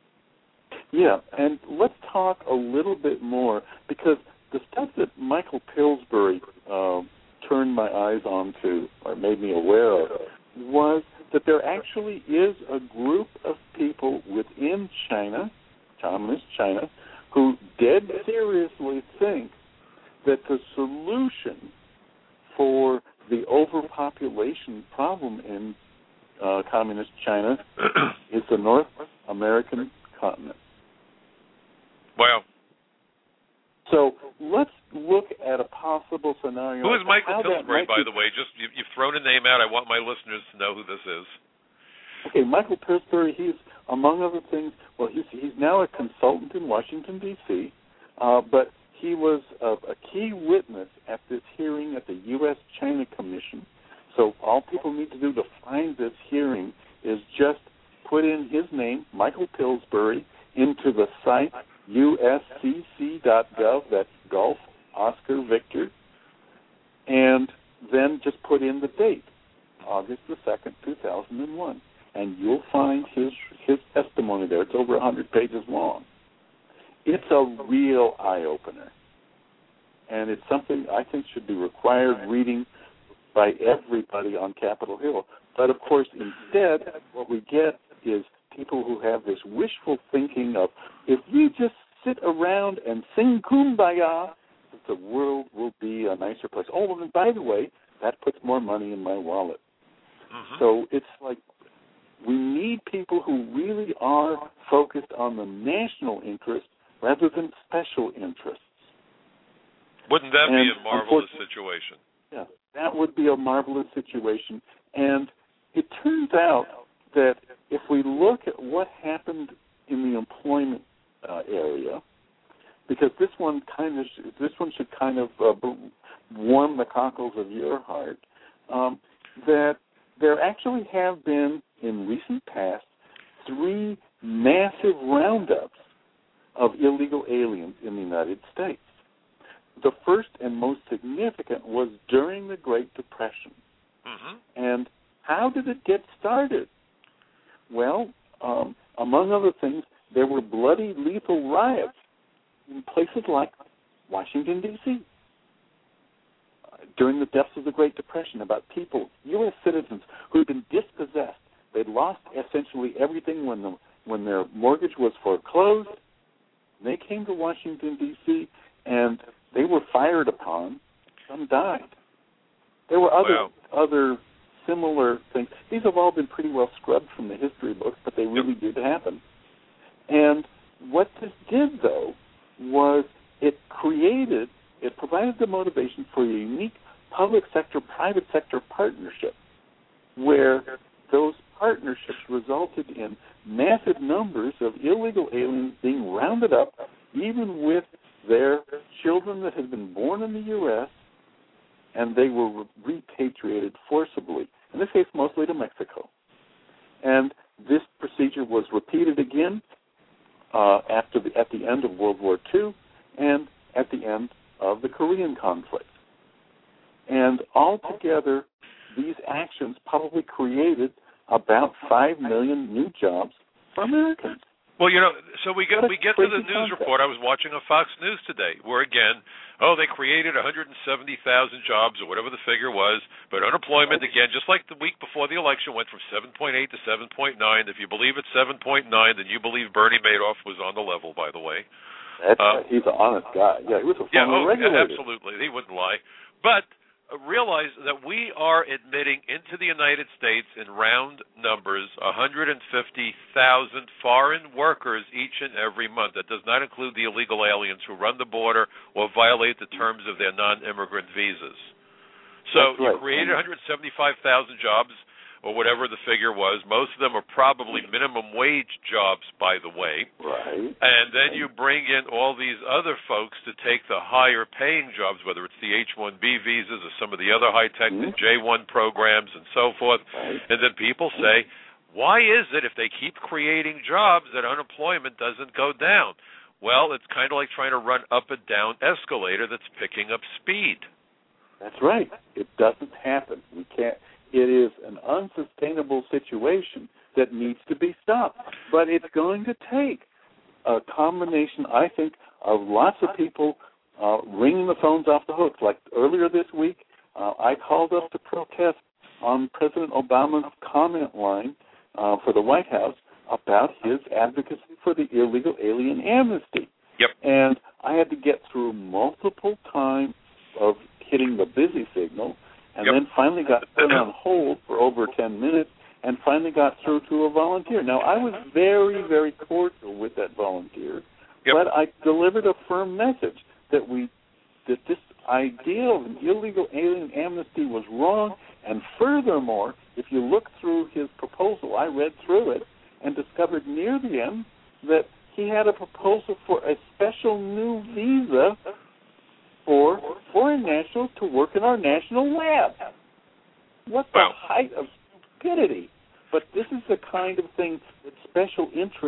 Yeah, and let's talk a little bit more, because the stuff that Michael Pillsbury turned my eyes onto, or made me aware of, was that there actually is a group of people within China, communist China, who dead seriously think that the solution for the overpopulation problem in communist China is the North American continent.
Wow.
So let's look at a possible scenario.
Who is Michael Pillsbury, by the way? Just you've thrown a name out. I want my listeners to know who this is.
Okay, Michael Pillsbury, he's, among other things, he's now a consultant in Washington, D.C., but he was a key witness at this hearing at the U.S.-China Commission. So all people need to do to find this hearing is just put in his name, Michael Pillsbury, into the site uscc.gov, that's Golf Oscar Victor, and then just put in the date, August the 2nd, 2001, and you'll find his testimony there. It's over 100 pages long. It's a real eye-opener, and it's something I think should be required reading by everybody on Capitol Hill. But, of course, instead, what we get is people who have this wishful thinking of, if we just sit around and sing Kumbaya, the world will be a nicer place. Oh, and by the way, that puts more money in my wallet.
Mm-hmm.
So it's like we need people who really are focused on the national interest rather than special interests.
Wouldn't that be a marvelous situation?
Yeah, that would be a marvelous situation. And it turns out that if we look at what happened in the employment area, because this one should kind of warm the cockles of your heart, that there actually have been in recent past 3 massive roundups of illegal aliens in the United States. The first and most significant was during the Great Depression.
Mm-hmm.
And how did it get started? Well, among other things, there were bloody, lethal riots in places like Washington, D.C. During the depths of the Great Depression, about people, U.S. citizens, who had been dispossessed. They'd lost essentially everything when their mortgage was foreclosed. They came to Washington, D.C., and they were fired upon. Some died. There were other similar things. These have all been pretty well scrubbed from the history books, but they really did happen. And what this did, though, was it provided the motivation for a unique public sector, private sector partnership, where those partnerships resulted in massive numbers of illegal aliens being rounded up, even with their children that had been born in the U.S., and they were repatriated forcibly, in this case mostly to Mexico. And this procedure was repeated again at the end of World War II and at the end of the Korean conflict. And altogether, these actions probably created about 5 million new jobs for Americans.
Well, so we get to the news report. I was watching on Fox News today, where again, they created 170,000 jobs or whatever the figure was, but unemployment again, just like the week before the election, went from 7.8 to 7.9. If you believe it's 7.9, then you believe Bernie Madoff was on the level. By the way,
he's an honest guy. Yeah, he was a former regulator.
Absolutely, he wouldn't lie. But realize that we are admitting into the United States in round numbers 150,000 foreign workers each and every month. That does not include the illegal aliens who run the border or violate the terms of their non-immigrant visas. So you created 175,000 jobs, or whatever the figure was. Most of them are probably minimum wage jobs, by the way.
Right.
And then you bring in all these other folks to take the higher paying jobs, whether it's the H-1B visas or some of the other high-tech the J-1 programs and so forth.
Right.
And then people say, why is it if they keep creating jobs that unemployment doesn't go down? Well, it's kind of like trying to run up a down escalator that's picking up speed.
That's right. It doesn't happen. We can't. It is an unsustainable situation that needs to be stopped. But it's going to take a combination, I think, of lots of people ringing the phones off the hook. Like earlier this week, I called up to protest on President Obama's comment line for the White House about his advocacy for the illegal alien amnesty.
Yep.
And I had to get through multiple times of hitting the busy signal, and then finally got put on hold for over 10 minutes, and finally got through to a volunteer. Now, I was very, very cordial with that volunteer, but I delivered a firm message that this idea of an illegal alien amnesty was wrong, and furthermore, if you look through his proposal, I read through it and discovered near the end that he had a proposal for a special new visa for foreign nationals to work in our national lab. What the height of stupidity? But this is the kind of thing that special interests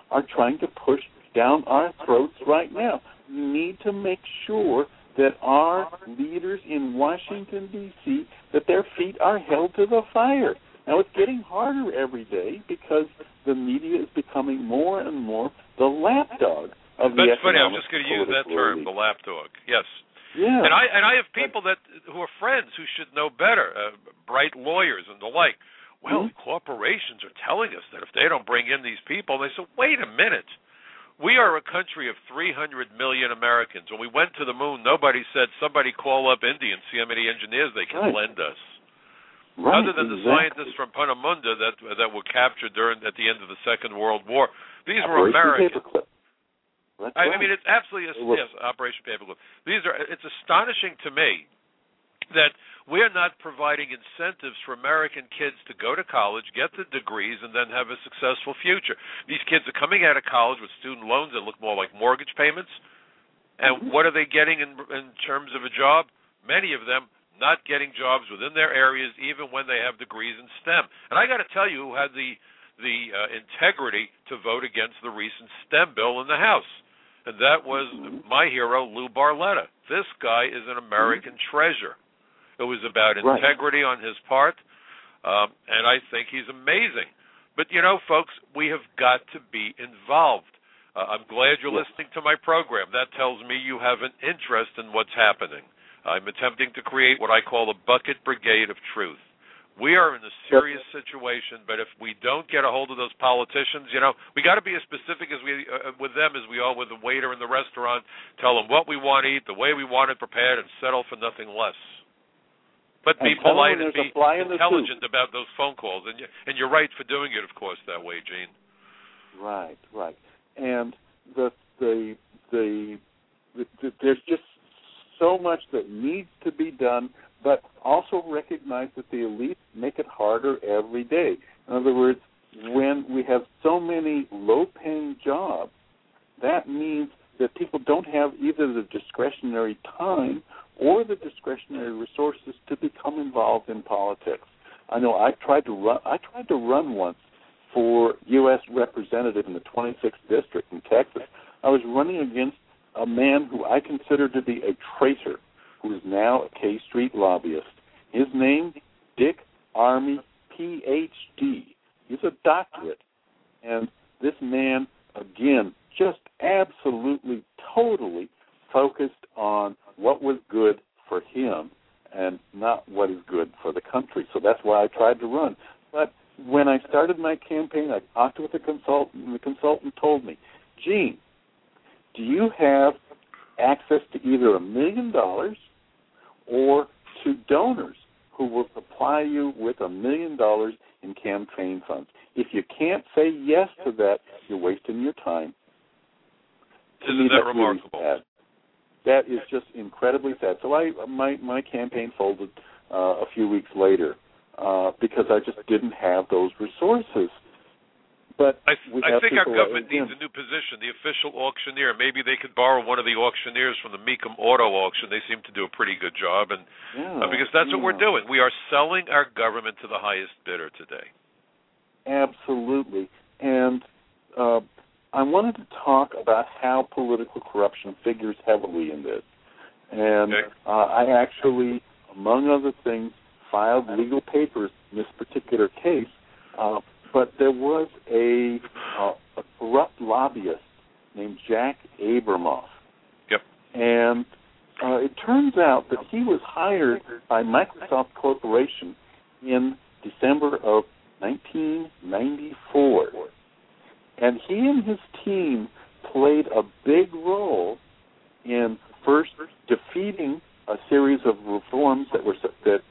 are trying to push down our throats right now. We need to make sure that our leaders in Washington, D.C., that their feet are held to the fire. Now, it's getting harder every day because the media is becoming more and more the lapdog of the economic.
That's funny. I was just going to use that term, the lapdog. Yes.
Yeah.
And I have people who are friends who should know better, bright lawyers and the like. Well, corporations are telling us that if they don't bring in these people, they say, wait a minute. We are a country of 300 million Americans. When we went to the moon, nobody said, somebody call up India and see how many engineers they can lend us.
Right,
Other than the scientists from Panamunda that were captured at the end of the Second World War, these were Americans. I mean, it's absolutely yes, Operation Paperclip. It's astonishing to me that we're not providing incentives for American kids to go to college, get the degrees, and then have a successful future. These kids are coming out of college with student loans that look more like mortgage payments. And what are they getting in terms of a job? Many of them not getting jobs within their areas, even when they have degrees in STEM. And I got to tell you, who had the integrity to vote against the recent STEM bill in the House. And that was my hero, Lou Barletta. This guy is an American treasure. It was about integrity on his part, and I think he's amazing. But, folks, we have got to be involved. I'm glad you're listening to my program. That tells me you have an interest in what's happening. I'm attempting to create what I call a bucket brigade of truth. We are in a serious situation, but if we don't get a hold of those politicians, we got to be as specific as with them as we are with the waiter in the restaurant. Tell them what we want to eat, the way we want it prepared, and settle for nothing less. But be polite and be intelligent about those phone calls, and you're right for doing it, of course, that way, Gene.
Right. And there's just so much that needs to be done, but also recognize that the elites make it harder every day. In other words, when we have so many low-paying jobs, that means that people don't have either the discretionary time or the discretionary resources to become involved in politics. I know I tried to run once for U.S. representative in the 26th district in Texas. I was running against a man who I consider to be a traitor, who is now a K Street lobbyist. His name, Dick Armey, Ph.D. He's a doctorate. And this man, again, just absolutely, totally focused on what was good for him and not what is good for the country. So that's why I tried to run. But when I started my campaign, I talked with the consultant, and the consultant told me, Gene, do you have access to either $1 million or to donors who will supply you with $1 million in campaign funds? If you can't say yes to that, you're wasting your time.
Isn't that remarkable?
Really sad. That is just incredibly sad. So my campaign folded a few weeks later because I just didn't have those resources. But
I think our government needs a new position, the official auctioneer. Maybe they could borrow one of the auctioneers from the Mecum Auto Auction. They seem to do a pretty good job, and because that's what we're doing. We are selling our government to the highest bidder today.
Absolutely. And I wanted to talk about how political corruption figures heavily in this. And I actually, among other things, filed legal papers in this particular case. But there was a corrupt lobbyist named Jack Abramoff.
Yep.
And it turns out that he was hired by Microsoft Corporation in December of 1994. And he and his team played a big role in first defeating a series of reforms that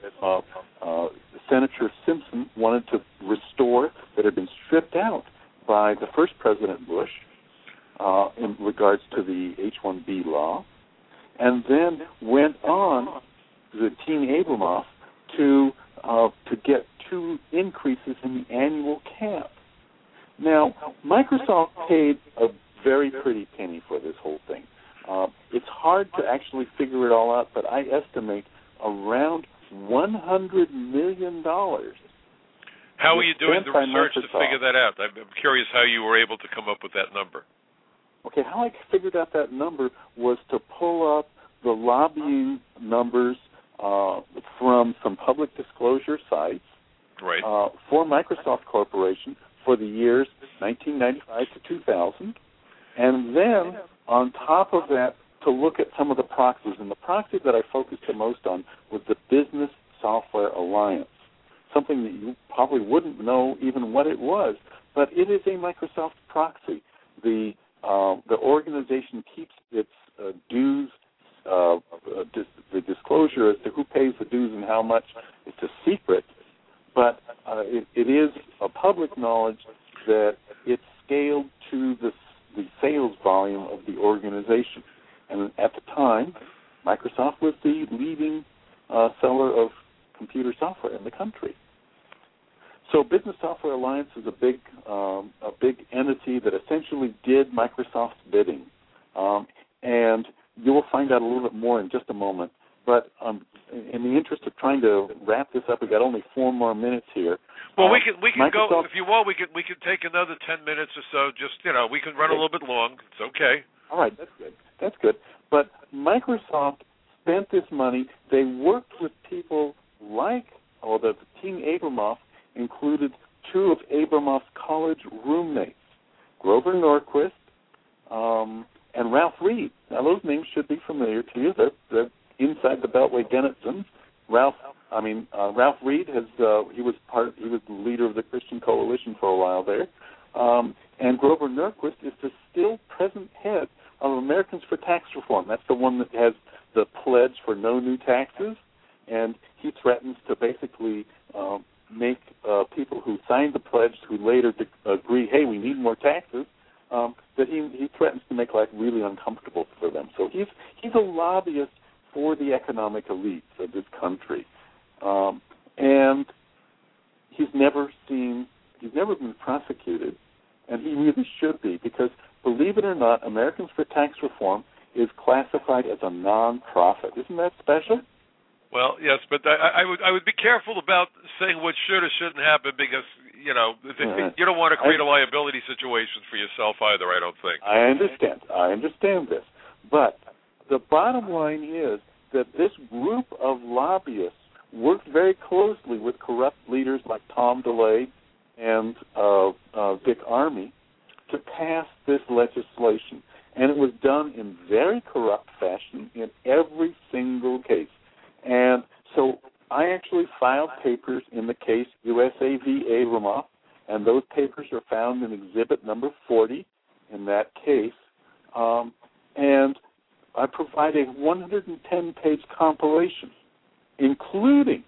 Senator Simpson wanted to restore that had been stripped out by the first President Bush in regards to the H-1B law, and then went on, the Team Abramoff, to get 2 increases in the annual cap. Now, Microsoft paid a very pretty penny for this whole thing. It's hard to actually figure it all out, but I estimate around $100 million
How are you doing the research to figure that out? I'm curious how you were able to come up with that number.
Okay, how I figured out that number was to pull up the lobbying numbers from some public disclosure sites for Microsoft Corporation for the years 1995 to 2000, and then on top of that to look at some of the proxies. And the proxy that I focused the most on was the Business Software Alliance, something that you probably wouldn't know even what it was, but it is a Microsoft proxy. The organization keeps its dues, the disclosure as to who pays the dues and how much. It's a secret, but it is a public knowledge that it's scaled to the sales volume of the organization. And at the time, Microsoft was the leading seller of computer software in the country. So Business Software Alliance is a big entity that essentially did Microsoft's bidding. And you will find out a little bit more in just a moment. But in the interest of trying to wrap this up, we've got only 4 more minutes here.
Well, we can go, if you want, we could take another 10 minutes or so. Just, we can run a little bit long. It's okay.
All right, that's good. But Microsoft spent this money. They worked with people like, the Team Abramoff included 2 of Abramoff's college roommates, Grover Norquist and Ralph Reed. Now, those names should be familiar to you. They're inside the Beltway denizens. Ralph Reed he was the leader of the Christian Coalition for a while there. And Grover Norquist is the still present head of Americans for Tax Reform. That's the one that has the pledge for no new taxes, and he threatens to basically make people who signed the pledge, who later agree, hey, we need more taxes, that he threatens to make life really uncomfortable for them. So he's a lobbyist for the economic elites of this country, and he's never been prosecuted, and he really should be, because believe it or not, Americans for Tax Reform is classified as a non-profit. Isn't that special?
Well, yes, but I would be careful about saying what should or shouldn't happen, because you don't want to create a liability situation for yourself either, I don't think.
I understand this, but the bottom line is that this group of lobbyists worked very closely with corrupt leaders like Tom DeLay and Dick Armey to pass this legislation, and it was done in very corrupt fashion in every single case. And so I actually filed papers in the case USA v. Abramoff, and those papers are found in Exhibit number 40 in that case. And I provide a 110-page compilation, including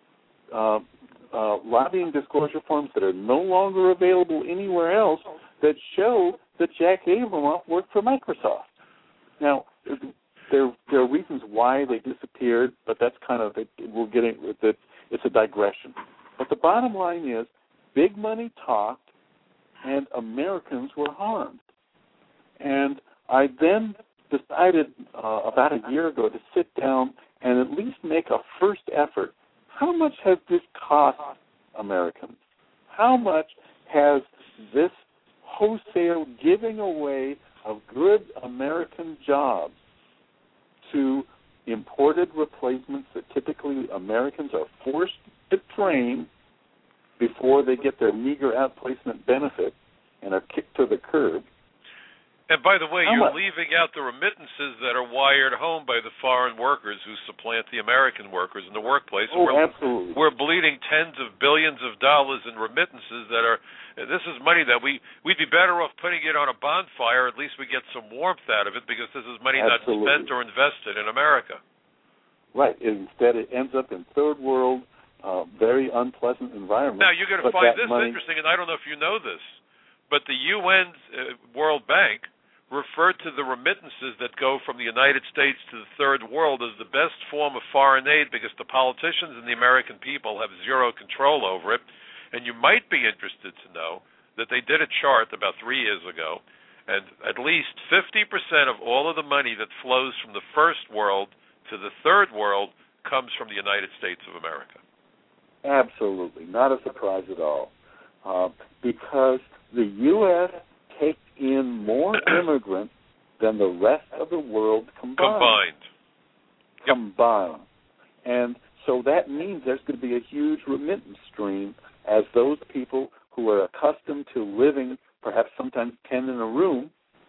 lobbying disclosure forms that are no longer available anywhere else that show that Jack Abramoff worked for Microsoft. Now, there are reasons why they disappeared, but that's kind of it's a digression. But the bottom line is, big money talked, and Americans were harmed. And I then decided about a year ago to sit down and at least make a first effort. How much has this cost Americans? How much has this wholesale giving away of good American jobs to imported replacements that typically Americans are forced to train before they get their meager outplacement benefit and are kicked to the curb?
And by the way, you're leaving out the remittances that are wired home by the foreign workers who supplant the American workers in the workplace.
Oh, absolutely.
We're bleeding tens of billions of dollars in remittances that are. This is money that we'd be better off putting it on a bonfire. At least we get some warmth out of it, because this is money not spent or invested in America.
Right. Instead, it ends up in third world, very unpleasant environments.
Now, you're going to find this interesting, and I don't know if you know this, but the UN's World Bank referred to the remittances that go from the United States to the third world as the best form of foreign aid, because the politicians and the American people have zero control over it. And you might be interested to know that they did a chart about 3 years ago, and at least 50% of all of the money that flows from the first world to the third world comes from the United States of America.
Absolutely, not a surprise at all, because the U.S. takes in more immigrants than the rest of the world combined.
Yep.
Combined. And so that means there's going to be a huge remittance stream as those people who are accustomed to living perhaps sometimes 10 in a room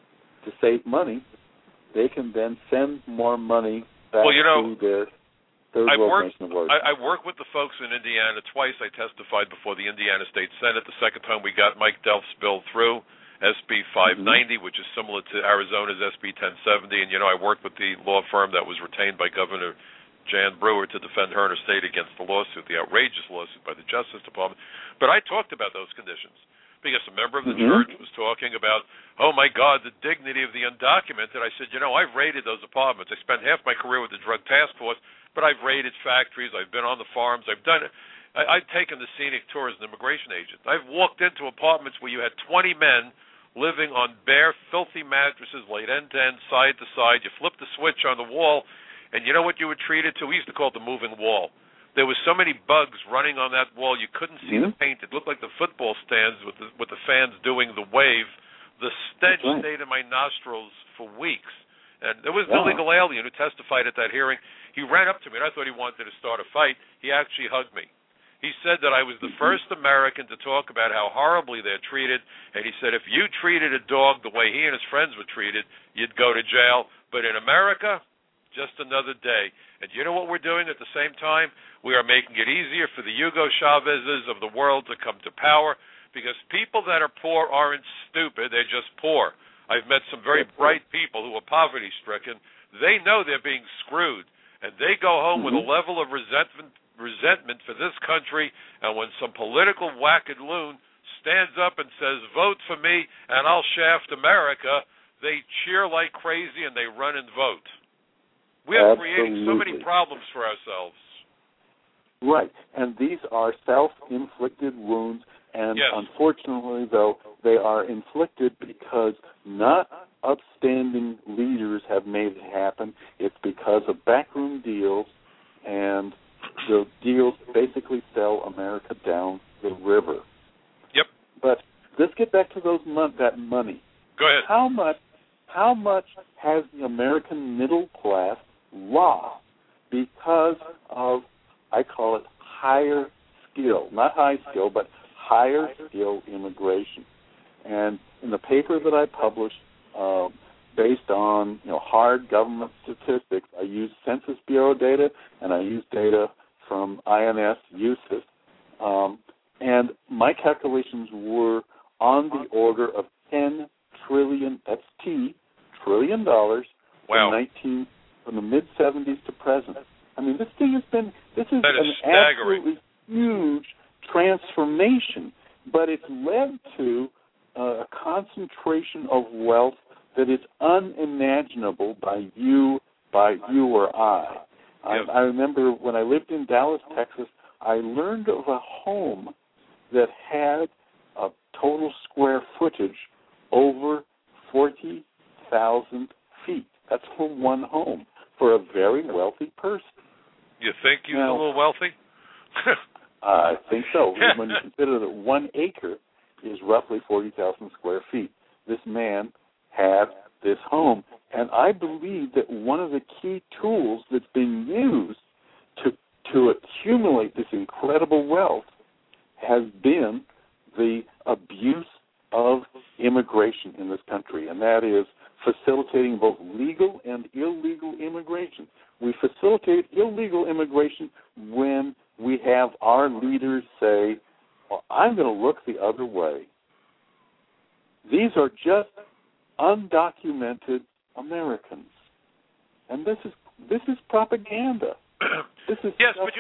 to save money, they can then send more money back to their third world nation of origin.
I worked with the folks in Indiana twice. I testified before the Indiana State Senate. The second time we got Mike Delf's bill through, SB 590, which is similar to Arizona's SB 1070. And, I worked with the law firm that was retained by Governor Jan Brewer to defend her and her state against the lawsuit, the outrageous lawsuit by the Justice Department. But I talked about those conditions because a member of the church was talking about, oh, my God, the dignity of the undocumented. I said, I've raided those apartments. I spent half my career with the Drug Task Force, but I've raided factories. I've been on the farms. I've done it. I've taken the scenic tour as an immigration agent. I've walked into apartments where you had 20 men living on bare, filthy mattresses laid end to end, side to side. You flipped the switch on the wall, and you know what you were treated to? We used to call it the moving wall. There was so many bugs running on that wall you couldn't see the paint. It looked like the football stands with the fans doing the wave. The stench stayed in my nostrils for weeks. And there was an illegal alien who testified at that hearing. He ran up to me, and I thought he wanted to start a fight. He actually hugged me. He said that I was the first American to talk about how horribly they're treated, and he said if you treated a dog the way he and his friends were treated, you'd go to jail. But in America, just another day. And you know what we're doing at the same time? We are making it easier for the Hugo Chavezes of the world to come to power, because people that are poor aren't stupid, they're just poor. I've met some very bright people who are poverty-stricken. They know they're being screwed, and they go home with a level of resentment for this country, and when some political wackadoon stands up and says, vote for me and I'll shaft America, they cheer like crazy and they run and vote. We are creating so many problems for ourselves.
Right, and these are self-inflicted wounds, and unfortunately, though, they are inflicted because not upstanding leaders have made it happen. It's because of backroom deals, and the deals basically sell America down the river.
Yep.
But let's get back to that money.
Go ahead.
How much has the American middle class lost because of, I call it, higher skill, not high skill, but higher skill immigration? And in the paper that I published, based on hard government statistics, I used Census Bureau data and I used data from INS USIS, and my calculations were on the order of $10 trillion. That's trillion dollars from the mid '70s to present. I mean, this is an absolutely huge transformation, but it's led to a concentration of wealth that is unimaginable by you or I. I remember when I lived in Dallas, Texas, I learned of a home that had a total square footage over 40,000 feet. That's for one home for a very wealthy person.
You think he's a little wealthy?
I think so. When you consider that 1 acre is roughly 40,000 square feet, this man had this home. And I believe that one of the key tools that's being used to accumulate this incredible wealth has been the abuse of immigration in this country, and that is facilitating both legal and illegal immigration. We facilitate illegal immigration when we have our leaders say, well, I'm going to look the other way. These are just undocumented Americans. And this is propaganda. This is
but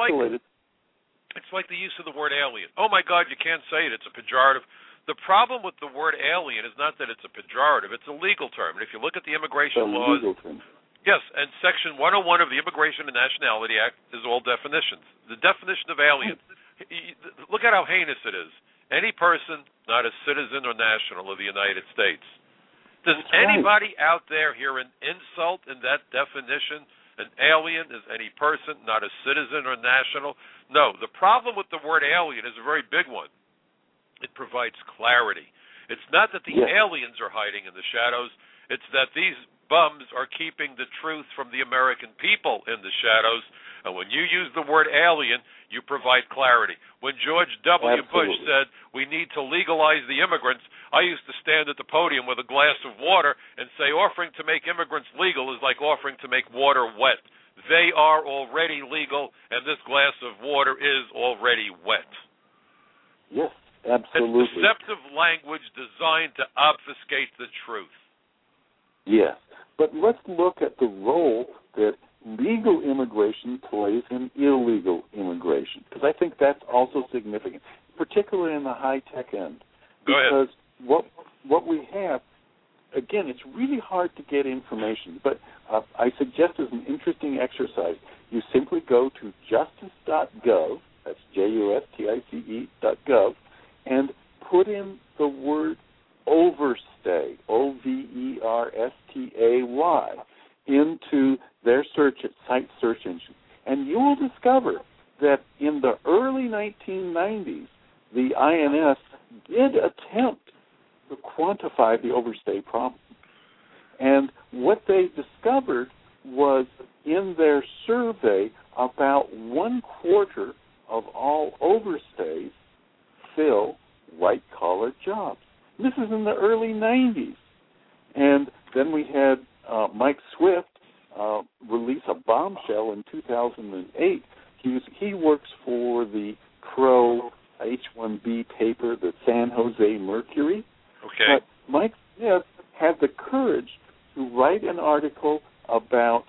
it's like the use of the word alien. Oh, my God, you can't say it. It's a pejorative. The problem with the word alien is not that it's a pejorative. It's a legal term. And if you look at the immigration laws, yes, and Section 101 of the Immigration and Nationality Act is all definitions. The definition of alien, look at how heinous it is. Any person not a citizen or national of the United States. Does anybody out there hear an insult in that definition? An alien is any person, not a citizen or national. No, the problem with the word alien is a very big one. It provides clarity. It's not that the aliens are hiding in the shadows. It's that these bums are keeping the truth from the American people in the shadows. And when you use the word alien, you provide clarity. When George W. Bush said we need to legalize the immigrants, I used to stand at the podium with a glass of water and say offering to make immigrants legal is like offering to make water wet. They are already legal, and this glass of water is already wet.
Yes, absolutely.
It's deceptive language designed to obfuscate the truth.
Yes, but let's look at the role that legal immigration plays in illegal immigration, because I think that's also significant, particularly in the high-tech end.
Go ahead.
Because what we have, again, it's really hard to get information, but I suggest as an interesting exercise, you simply go to justice.gov, that's justice.gov, and put in the word overstay, O-V-E-R-S-T-A-Y, into their site search engine. And you will discover that in the early 1990s, the INS did attempt to quantify the overstay problem. And what they discovered was in their survey, about 1/4 of all overstays fill white-collar jobs. This is in the early 90s. And then we had Mike Swift release a bombshell in 2008. He works for the pro H-1B paper, the San Jose Mercury.
Okay.
But Mike Smith had the courage to write an article about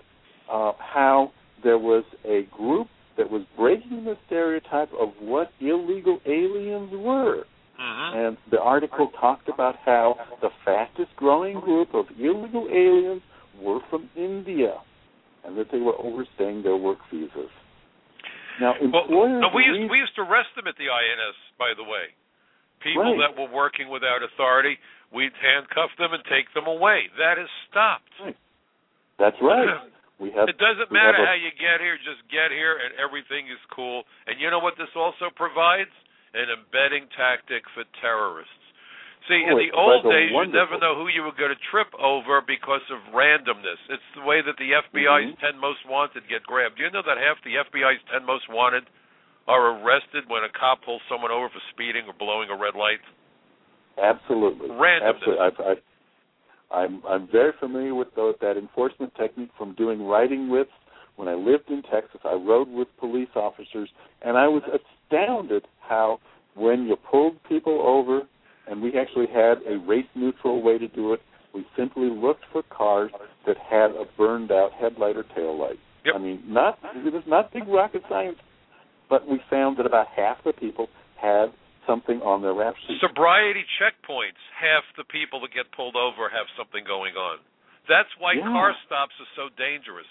how there was a group that was breaking the stereotype of what illegal aliens were.
Mm-hmm.
And the article talked about how the fastest growing group of illegal aliens were from India, and that they were overstaying their work visas. Now, employers...
we used to arrest them at the INS, by the way. People
Right.
that were working without authority, we'd handcuff them and take them away. That has stopped.
Right. That's right.
It doesn't matter how you get here, just get here and everything is cool. And you know what this also provides? An embedding tactic for terrorists. See, in the old days, you never know who you were going to trip over because of randomness. It's the way that the FBI's 10 most wanted get grabbed. Do you know that half the FBI's 10 most wanted are arrested when a cop pulls someone over for speeding or blowing a red light?
Absolutely.
Randomness.
Absolutely. I'm very familiar with that enforcement technique from doing riding with. When I lived in Texas, I rode with police officers, and I was astounded how when you pulled people over, and we actually had a race-neutral way to do it, we simply looked for cars that had a burned-out headlight or tail light.
Yep.
I mean, it was not big rocket science, but we found that about half the people had something on their rap sheet.
Sobriety checkpoints, half the people that get pulled over have something going on. That's why car stops are so dangerous.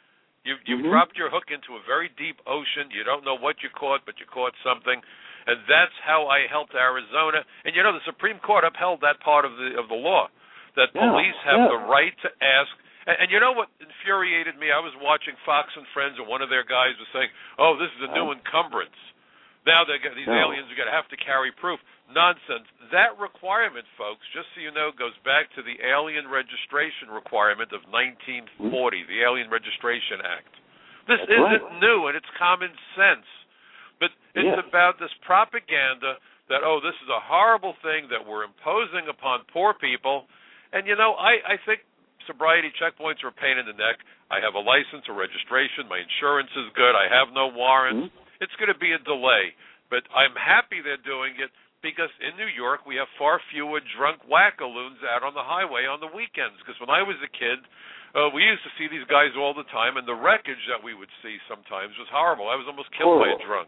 You've dropped your hook into a very deep ocean. You don't know what you caught, but you caught something. And that's how I helped Arizona. And, you know, the Supreme Court upheld that part of the law, that police have the right to ask. And you know what infuriated me? I was watching Fox and Friends, and one of their guys was saying, oh, this is a new encumbrance. Now these aliens are going to have to carry proof. Nonsense. That requirement, folks, just so you know, goes back to the Alien Registration Requirement of 1940, the Alien Registration Act. This isn't new, and it's common sense. But it's about this propaganda that, oh, this is a horrible thing that we're imposing upon poor people. And, you know, I think sobriety checkpoints are a pain in the neck. I have a license, a registration. My insurance is good. I have no warrants. It's going to be a delay. But I'm happy they're doing it because in New York we have far fewer drunk wackaloons out on the highway on the weekends. Because when I was a kid, we used to see these guys all the time, and the wreckage that we would see sometimes was horrible. I was almost killed by a drunk.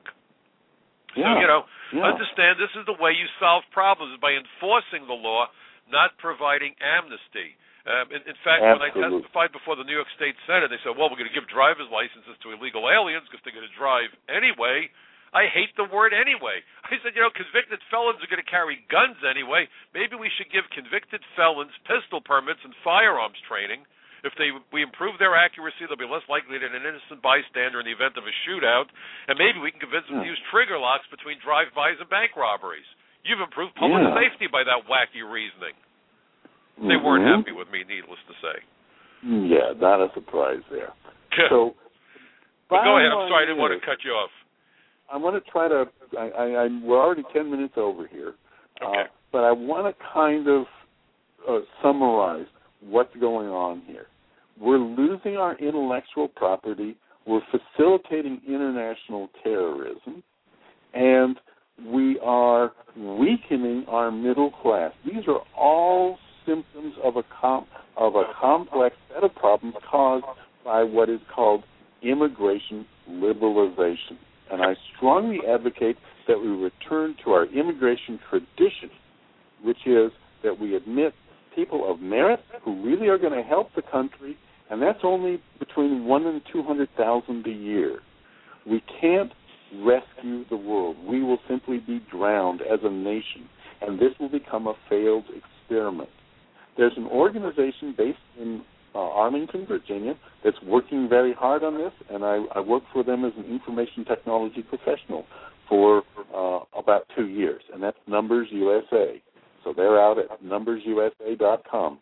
So, you know, understand this is the way you solve problems, by enforcing the law, not providing amnesty. In fact, when I testified before the New York State Senate, they said, well, we're going to give driver's licenses to illegal aliens because they're going to drive anyway. I hate the word anyway. I said, you know, convicted felons are going to carry guns anyway. Maybe we should give convicted felons pistol permits and firearms training If we improve their accuracy, they'll be less likely to hit an innocent bystander in the event of a shootout, and maybe we can convince them to use trigger locks between drive-bys and bank robberies. You've improved public safety by that wacky reasoning. They weren't happy with me, needless to say.
Yeah, not a surprise there. So,
but go ahead. I'm sorry, I didn't want to cut you off.
I want to try to. We're already 10 minutes over here, but I want to kind of summarize what's going on here. We're losing our intellectual property. We're facilitating international terrorism, and we are weakening our middle class. These are all symptoms of a complex set of problems caused by what is called immigration liberalization. And I strongly advocate that we return to our immigration tradition, which is that we admit people of merit who really are going to help the country, and that's only between 1 and 200,000 a year. We can't rescue the world. We will simply be drowned as a nation, and this will become a failed experiment. There's an organization based in Arlington, Virginia, that's working very hard on this, and I work for them as an information technology professional for about 2 years, and that's Numbers USA. So they're out at numbersusa.com,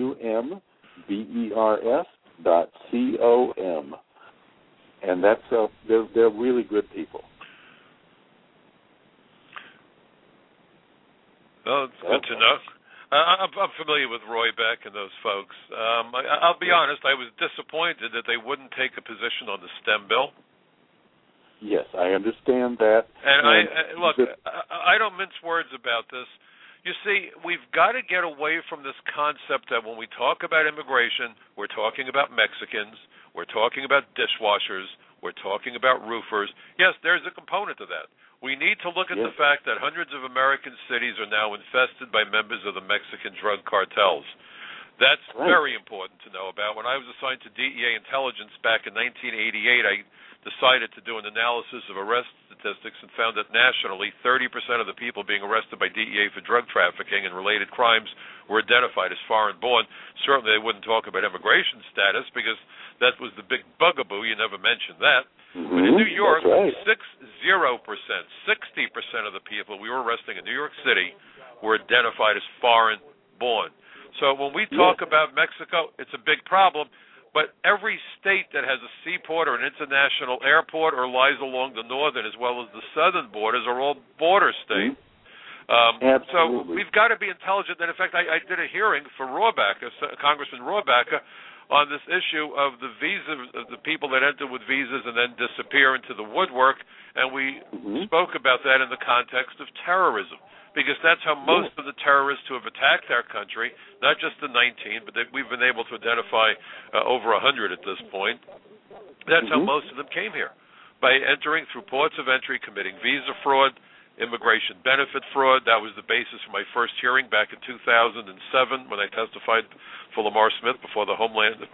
NUMBERS.com, and that's they're really good people.
Oh, it's good to know. I'm familiar with Roy Beck and those folks. I'll be honest, I was disappointed that they wouldn't take a position on the STEM bill.
Yes, I understand that.
And I don't mince words about this. You see, we've got to get away from this concept that when we talk about immigration, we're talking about Mexicans, we're talking about dishwashers, we're talking about roofers. Yes, there's a component to that. We need to look at the fact that hundreds of American cities are now infested by members of the Mexican drug cartels. That's very important to know about. When I was assigned to DEA intelligence back in 1988, I decided to do an analysis of arrest statistics and found that nationally 30% of the people being arrested by DEA for drug trafficking and related crimes were identified as foreign-born. Certainly they wouldn't talk about immigration status because that was the big bugaboo. You never mentioned that. But in New York, 60% of the people we were arresting in New York City were identified as foreign-born. So when we talk about Mexico, it's a big problem. But every state that has a seaport or an international airport or lies along the northern as well as the southern borders are all border states. So we've got to be intelligent. And in fact, I did a hearing for Rohrabacher, Congressman Rohrabacher, on this issue of the visa, of the people that enter with visas and then disappear into the woodwork, and we spoke about that in the context of terrorism, because that's how most of the terrorists who have attacked our country, not just the 19, but we've been able to identify over 100 at this point, that's how most of them came here, by entering through ports of entry, committing visa fraud, immigration benefit fraud. That was the basis for my first hearing back in 2007 when I testified for Lamar Smith before the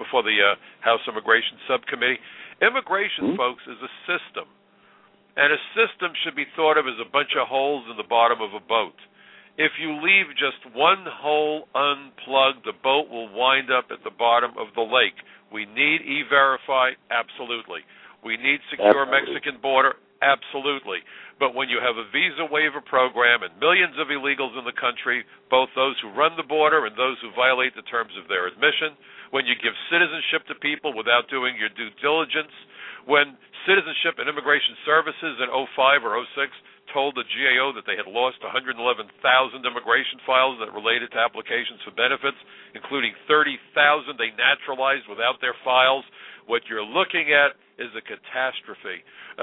House Immigration Subcommittee. Immigration, folks, is a system, and a system should be thought of as a bunch of holes in the bottom of a boat. If you leave just one hole unplugged, the boat will wind up at the bottom of the lake. We need E-Verify, absolutely. We need secure Mexican border, absolutely. But when you have a visa waiver program and millions of illegals in the country, both those who run the border and those who violate the terms of their admission, when you give citizenship to people without doing your due diligence, when Citizenship and Immigration Services in 05 or 06 told the GAO that they had lost 111,000 immigration files that related to applications for benefits, including 30,000 they naturalized without their files, what you're looking at is a catastrophe.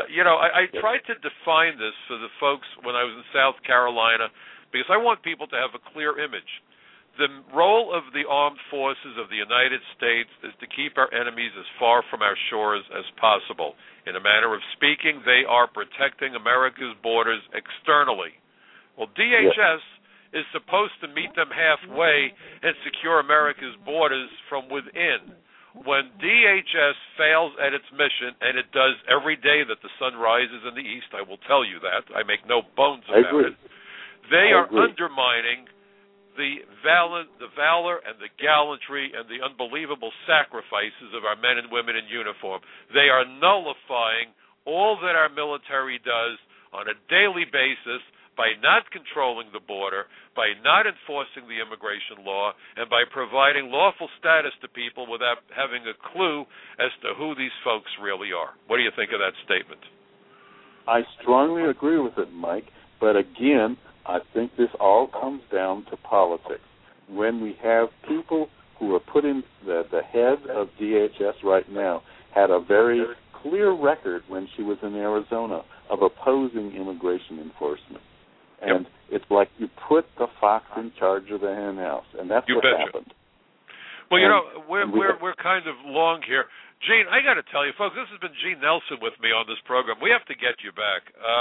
I tried to define this for the folks when I was in South Carolina because I want people to have a clear image. The role of the armed forces of the United States is to keep our enemies as far from our shores as possible. In a manner of speaking, they are protecting America's borders externally. Well, DHS is supposed to meet them halfway and secure America's borders from within. When DHS fails at its mission, and it does every day that the sun rises in the east, I will tell you that, I make no bones about it, they are undermining the valor and the gallantry and the unbelievable sacrifices of our men and women in uniform. They are nullifying all that our military does on a daily basis by not controlling the border, by not enforcing the immigration law, and by providing lawful status to people without having a clue as to who these folks really are. What do you think of that statement?
I strongly agree with it, Mike, but again, I think this all comes down to politics. When we have people who are put in the head of DHS right now had a very clear record when she was in Arizona of opposing immigration enforcement. And it's like you put the fox in charge of the hen house, and that's what happened.
Well, you know, we're kind of long here. Gene, I got to tell you, folks, this has been Gene Nelson with me on this program. We have to get you back.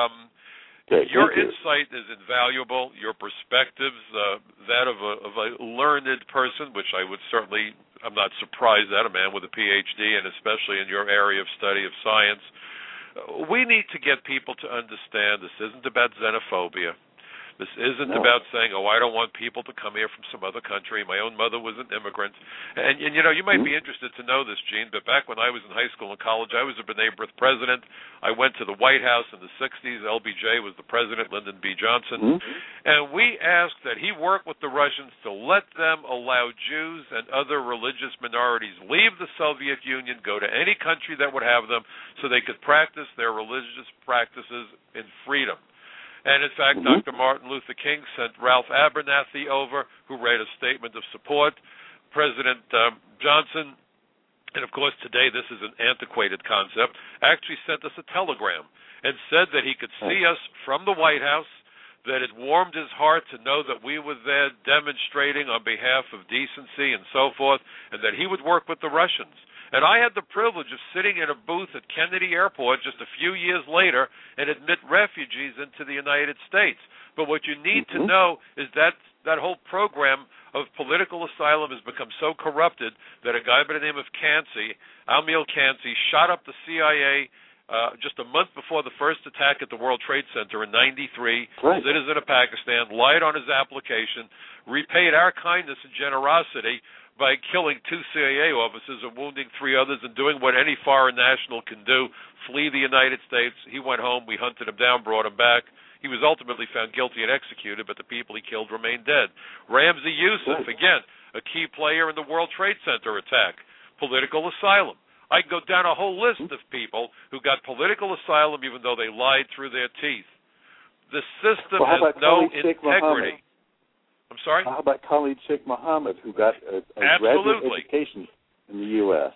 Your insight is invaluable. Your perspectives, that of a learned person, which I'm not surprised at, a man with a PhD, and especially in your area of study of science. We need to get people to understand this isn't about xenophobia. This isn't about saying, I don't want people to come here from some other country. My own mother was an immigrant. And you know, you might be interested to know this, Gene, but back when I was in high school and college, I was a B'nai B'rith president. I went to the White House in the 60s. LBJ was the president, Lyndon B. Johnson. And we asked that he work with the Russians to let them allow Jews and other religious minorities leave the Soviet Union, go to any country that would have them, so they could practice their religious practices in freedom. And, in fact, Dr. Martin Luther King sent Ralph Abernathy over, who read a statement of support. President Johnson, and, of course, today this is an antiquated concept, actually sent us a telegram and said that he could see us from the White House, that it warmed his heart to know that we were there demonstrating on behalf of decency and so forth, and that he would work with the Russians. And I had the privilege of sitting in a booth at Kennedy Airport just a few years later and admit refugees into the United States. But what you need to know is that whole program of political asylum has become so corrupted that a guy by the name of Amil Kansi, shot up the CIA just a month before the first attack at the World Trade Center in '93, citizen of Pakistan, lied on his application, repaid our kindness and generosity by killing 2 CIA officers and wounding 3 others and doing what any foreign national can do, flee the United States. He went home. We hunted him down, brought him back. He was ultimately found guilty and executed, but the people he killed remain dead. Ramzi Yousef, again, a key player in the World Trade Center attack. Political asylum. I can go down a whole list of people who got political asylum even though they lied through their teeth. The system has no integrity. I'm sorry?
How about Khalid Sheikh Mohammed, who got a graduate education in the U.S.?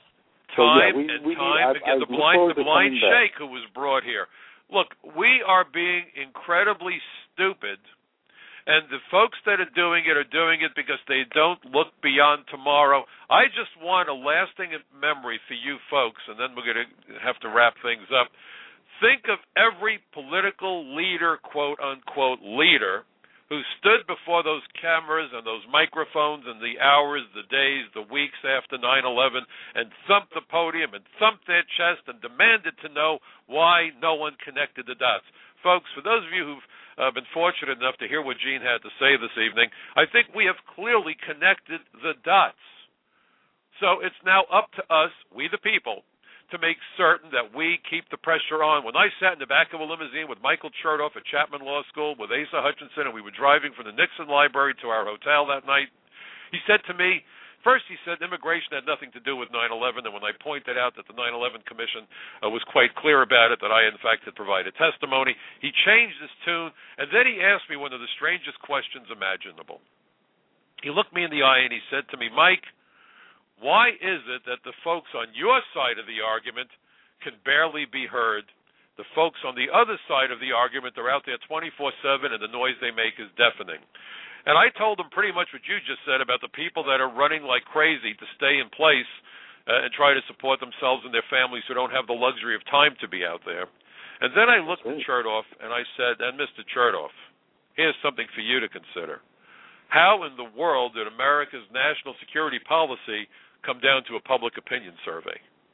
The blind sheikh who was brought here. Look, we are being incredibly stupid, and the folks that are doing it because they don't look beyond tomorrow. I just want a lasting memory for you folks, and then we're going to have to wrap things up. Think of every political leader, quote-unquote leader, who stood before those cameras and those microphones in the hours, the days, the weeks after 9/11 and thumped the podium and thumped their chest and demanded to know why no one connected the dots. Folks, for those of you who've been fortunate enough to hear what Gene had to say this evening, I think we have clearly connected the dots. So it's now up to us, we the people, to make certain that we keep the pressure on. When I sat in the back of a limousine with Michael Chertoff at Chapman Law School with Asa Hutchinson, and we were driving from the Nixon Library to our hotel that night, he said to me, first he said immigration had nothing to do with 9/11, and when I pointed out that the 9/11 Commission was quite clear about it, that I in fact had provided testimony, he changed his tune, and then he asked me one of the strangest questions imaginable. He looked me in the eye and he said to me, Mike, why is it that the folks on your side of the argument can barely be heard? The folks on the other side of the argument are out there 24/7, and the noise they make is deafening. And I told them pretty much what you just said about the people that are running like crazy to stay in place and try to support themselves and their families who don't have the luxury of time to be out there. And then I looked at Chertoff and I said, and Mr. Chertoff, here's something for you to consider. How in the world did America's national security policy come down to a public opinion survey?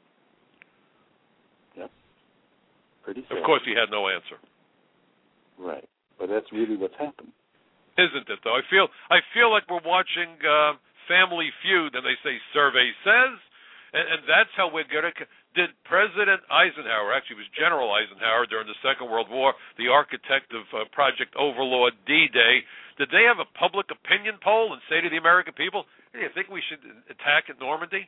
Yep. Pretty sad.
Of course, he had no answer.
Right. But that's really what's happened.
Isn't it, though? I feel like we're watching Family Feud, and they say survey says, and that's how we're going to. Did President Eisenhower, actually it was General Eisenhower during the Second World War, the architect of Project Overlord D-Day, did they have a public opinion poll and say to the American people, hey, do you think we should attack at Normandy?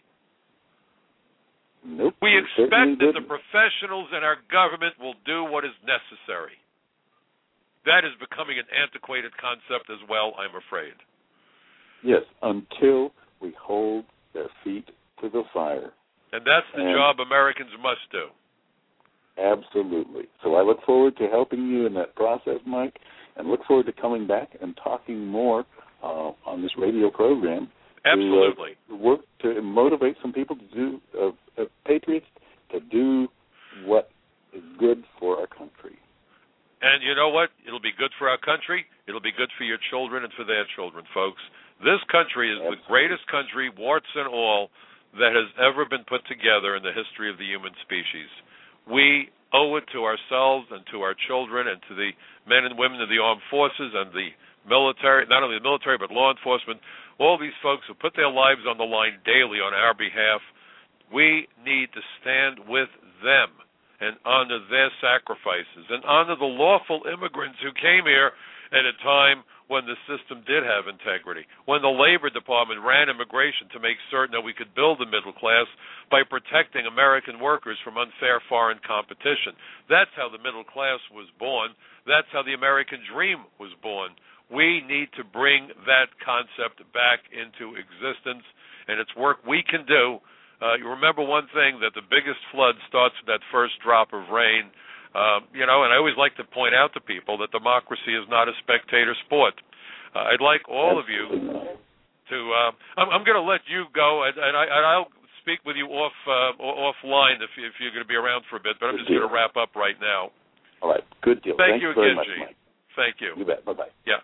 Nope.
We expect that the professionals in our government will do what is necessary. That is becoming an antiquated concept as well, I'm afraid.
Yes, until we hold their feet to the fire.
And that's the job Americans must do.
Absolutely. So I look forward to helping you in that process, Mike, and look forward to coming back and talking more on this radio program.
Absolutely.
To work to motivate some people to do, patriots, to do what is good for our country.
And you know what? It'll be good for our country. It'll be good for your children and for their children, folks. This country is the greatest country, warts and all, that has ever been put together in the history of the human species. We owe it to ourselves and to our children and to the men and women of the armed forces and the military, not only the military but law enforcement, all these folks who put their lives on the line daily on our behalf. We need to stand with them and honor their sacrifices and honor the lawful immigrants who came here at a time when the system did have integrity, when the Labor Department ran immigration to make certain that we could build a middle class by protecting American workers from unfair foreign competition. That's how the middle class was born. That's how the American dream was born. We need to bring that concept back into existence, and it's work we can do. You remember one thing, that the biggest flood starts with that first drop of rain. And I always like to point out to people that democracy is not a spectator sport. I'd like all of you to. I'm going to let you go, and I'll speak with you offline if you're going to be around for a bit. But I'm just going to wrap up right now.
All right, good deal.
Thank you again,
much,
Gene.
Mike.
Thank you.
You bet. Bye-bye.
Yeah.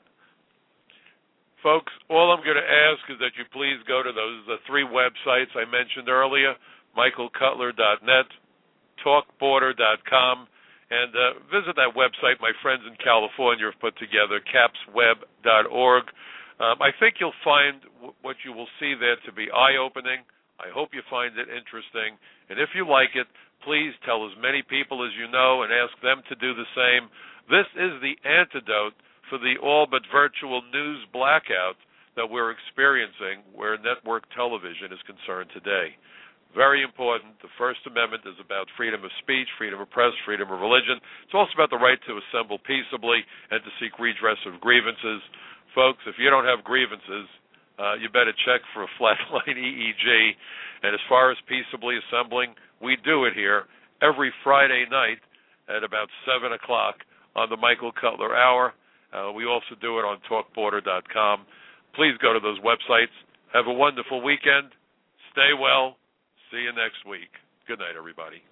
Folks, all I'm going to ask is that you please go to those 3 websites I mentioned earlier, michaelcutler.net, talkborder.com, and visit that website my friends in California have put together, capsweb.org. I think you'll find what you will see there to be eye-opening. I hope you find it interesting. And if you like it, please tell as many people as you know and ask them to do the same. This is the antidote for the all-but-virtual news blackout that we're experiencing where network television is concerned today. Very important. The First Amendment is about freedom of speech, freedom of press, freedom of religion. It's also about the right to assemble peaceably and to seek redress of grievances. Folks, if you don't have grievances, you better check for a flatline EEG. And as far as peaceably assembling, we do it here every Friday night at about 7 o'clock on the Michael Cutler Hour. We also do it on talkborder.com. Please go to those websites. Have a wonderful weekend. Stay well. See you next week. Good night, everybody.